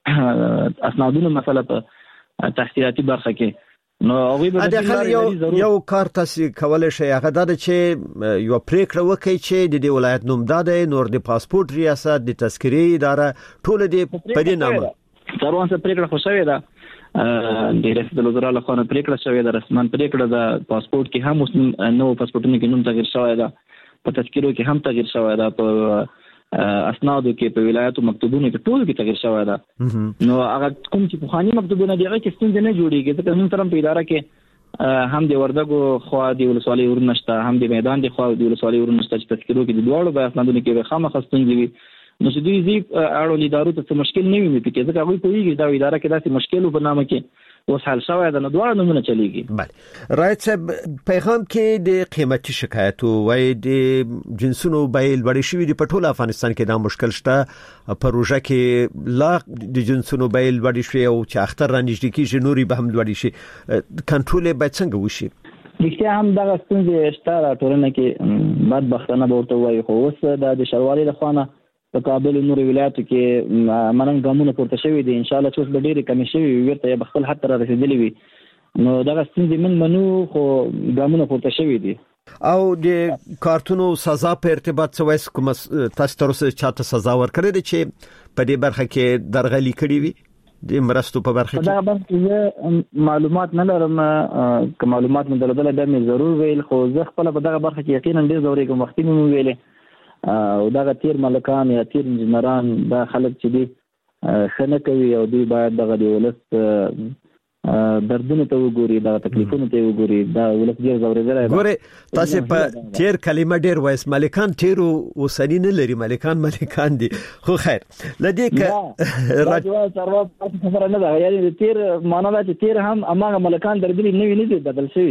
د اسنادونو مسله په تحصیلاتي برخه کې، نو هغه به یو کار تاسو کولای شئ هغه دا چې یو پریکړه وکړي چې د ولایت نوم داده نور د پاسپورت ریاست د تذکری اداره ټول د پدې نامه تروان څخه پریکړه خو شوې ده، د ریاست الوزرا له خوا پریکړه شوې ده، رسمن پریکړه ده، پاسپورت کې هم نو پاسپورتونو کې نوم تغیر شوی ده، په تذکرو کې هم تغیر شوی ده، په اسنادو کې په ولایتو مکتوبونو کې ټول کې تغیر شوی ده، نو هغه کوم چې په خاني مکتوبونه دی هغه کې ستونزې نه جوړیږي، ځکه موږ سره په اداره کې هم د وردګو خوا دی ولسوالۍ ورنشته، هم د میدان دی خوا دی ولسوالۍ ورنشته، چې تذکرو کې د دوړو به اسنادونو کې خامخا ستونزې وي، نو چې دوی زی اړو ادارو ته مشکل نه وي پکې، ځکه هغه کوي دا اداره کې داسې مشکل په نامه کې اوس حل شوی ده، نو دوه نمونه چلیږي. بله رایت صاحب پیغام کې د قیمتي شکایت وای د جنسونو بیل وړي شوی دی په ټول افغانستان کې دا مشکل شته، پروژه کې لا د جنسونو بیل وړي شوی او چې اختر را نږدې کیږي نوري به هم وړي شي، کنټرول به څنګه وشي؟ دغه هم دغه ستونزې شته راټولنه کې، بدبختانه به ورته وایي، خو اوس د شروالي له خوا په کابل نور ولایتو کې منن ګامونه پورته شوی دي، ان شاء الله چې به ډېری کمی شوی وي، ورته خپل حد تر رسیدلی وي، نو دغه ستونزې من منو خو ګامونه پورته شوی دي. او د کارتونو سزا په ارتباط سویس کوم تاسو تر اوسه چاته سزا ورکړی چې په دې برخه کې درغلي کړی وي د مرستو په برخه کې؟ دا برخه معلومات نه لرم، که معلومات مدلدل به مې ضرور ویل، خو زه خپل په دغه برخه کې یقینا ډیر زورې کوم وختي مې ویلې او دغه تیر ملکان یا تیر انجنيران دا خلک چې دي خنه کوي او دوی باید دغه د ولس دردونه ته وګوري، دا تکلیفونه ته وګوري، دا ولس ډیر زورېدل دی. ګوره تاسو په تیر کلمه ډیر وایس ملکان تیر وسنی نه لري، ملکان دي، خو خیر لدې ک راځو سره خبره نه ده، یعنی تیر معنا ده چې تیر هم اماغه ملکان دربلي نه دي بدل شوی.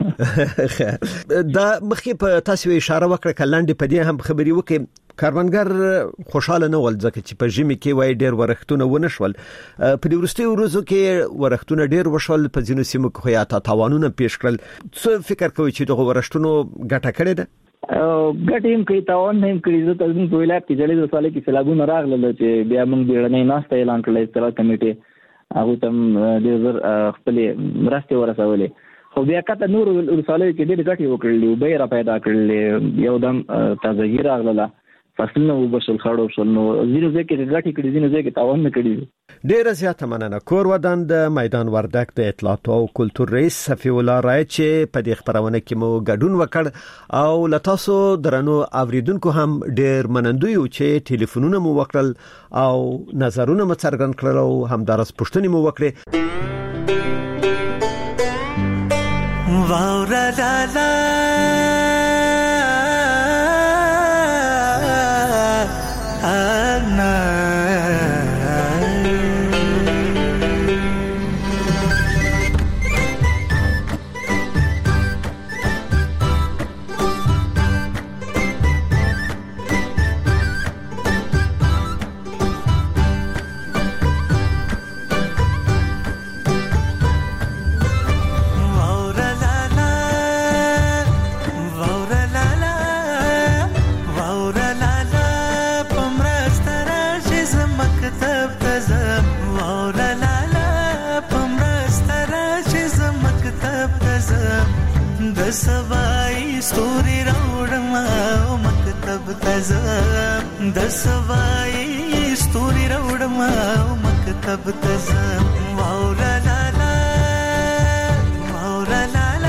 دا مخې په تاسو اشاره وکړه کلاندې په دې هم خبري وکړي کارمنګر خوشاله نه ول ځکه چې په ژمي کې وای ډیر ورختونه ونه شول، په دې ورستي ورځو کې ورختونه ډیر وشول، په ځینو سیمو کې یا تاوانونه پیښ کړل. څه فکر کوي چې دغه ورښتونو ګټه کړې ده؟ ګټې هم کوي، تاوان هم کوي. زه تاسو په ولایت کې جلې د سالې کې سیلابونه راغلل چې بیا موږ بیړنۍ ناشته اعلان کړل، استراحت کمیټه هغه تم ډیر زر خپل مرستې ورسولې، خو بیا کته نور ورسالې کې ډېر ګټې وکړلې، به را پیدا کړلې، یو دم تازګي راغله، فصلونه وبشل خړو شول، نو زینو ځکه ګټې کړي، زینو ځکه تاوان نه کړي. ډېر زیاته مننه. کور ودان د میدان وردک د اطلاعات او کلتور رئیس صفی الله رای چې په دې خبرونه کې مو ګډون وکړ او لتاسو درنو اوریدونکو هم ډېر منندوی او چې ټلیفونونه مو وکړل او نظرونه مو څرګند کړل او همدارس پوښتنې مو وکړې. واورا لالا सवाई स्टोरी राउडमा मकतब तज़म द सवाई स्टोरी राउडमा मकतब तज़म वाउरा लाला वाउरा लाला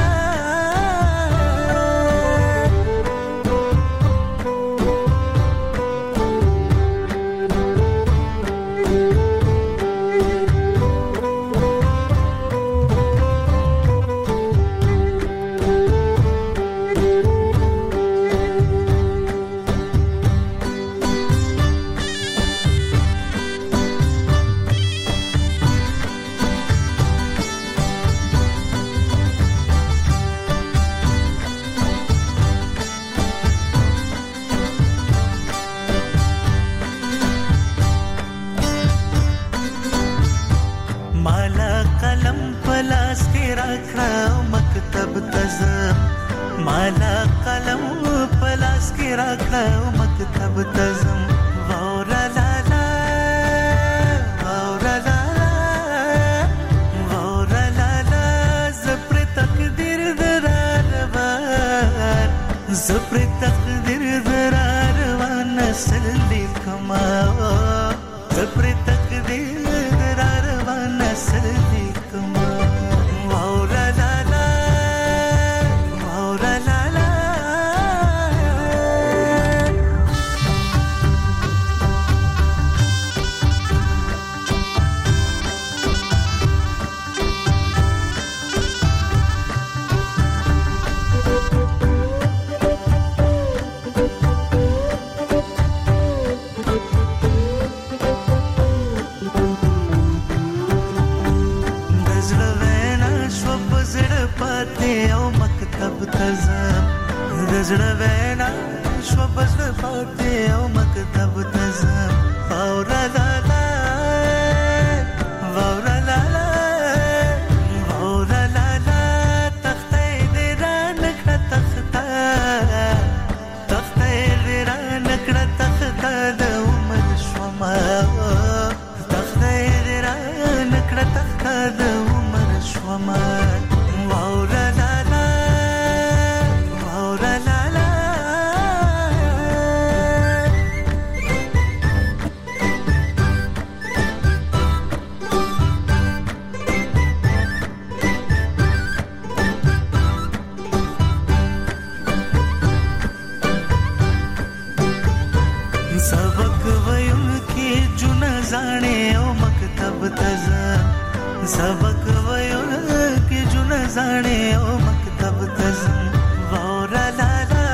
सबक वयुनकी जुन जाने ओ मकतब तज़म सबक वयुनकी जुन जाने ओ मकतब तज़म वौरा लाला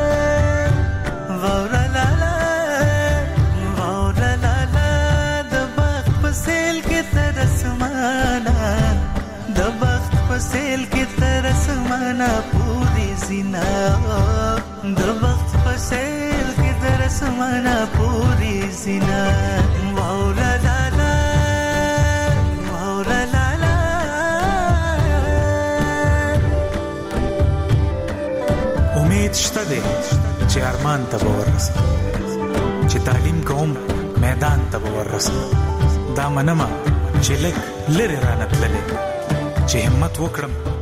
वौरा लाला वौरा लाला दबख पसेल के तरस माना दबख पसेल के तरस माना पूरी जिना दबख पसेल के तरस माना पूरी जिना वौरा लाला वौरा लाला امید شته دی چې ارمان ته به ورسم چې تعلیم کوم میدان ته به ورسم دا منمه چې لږ لرې رانه تللی چې همت وکړم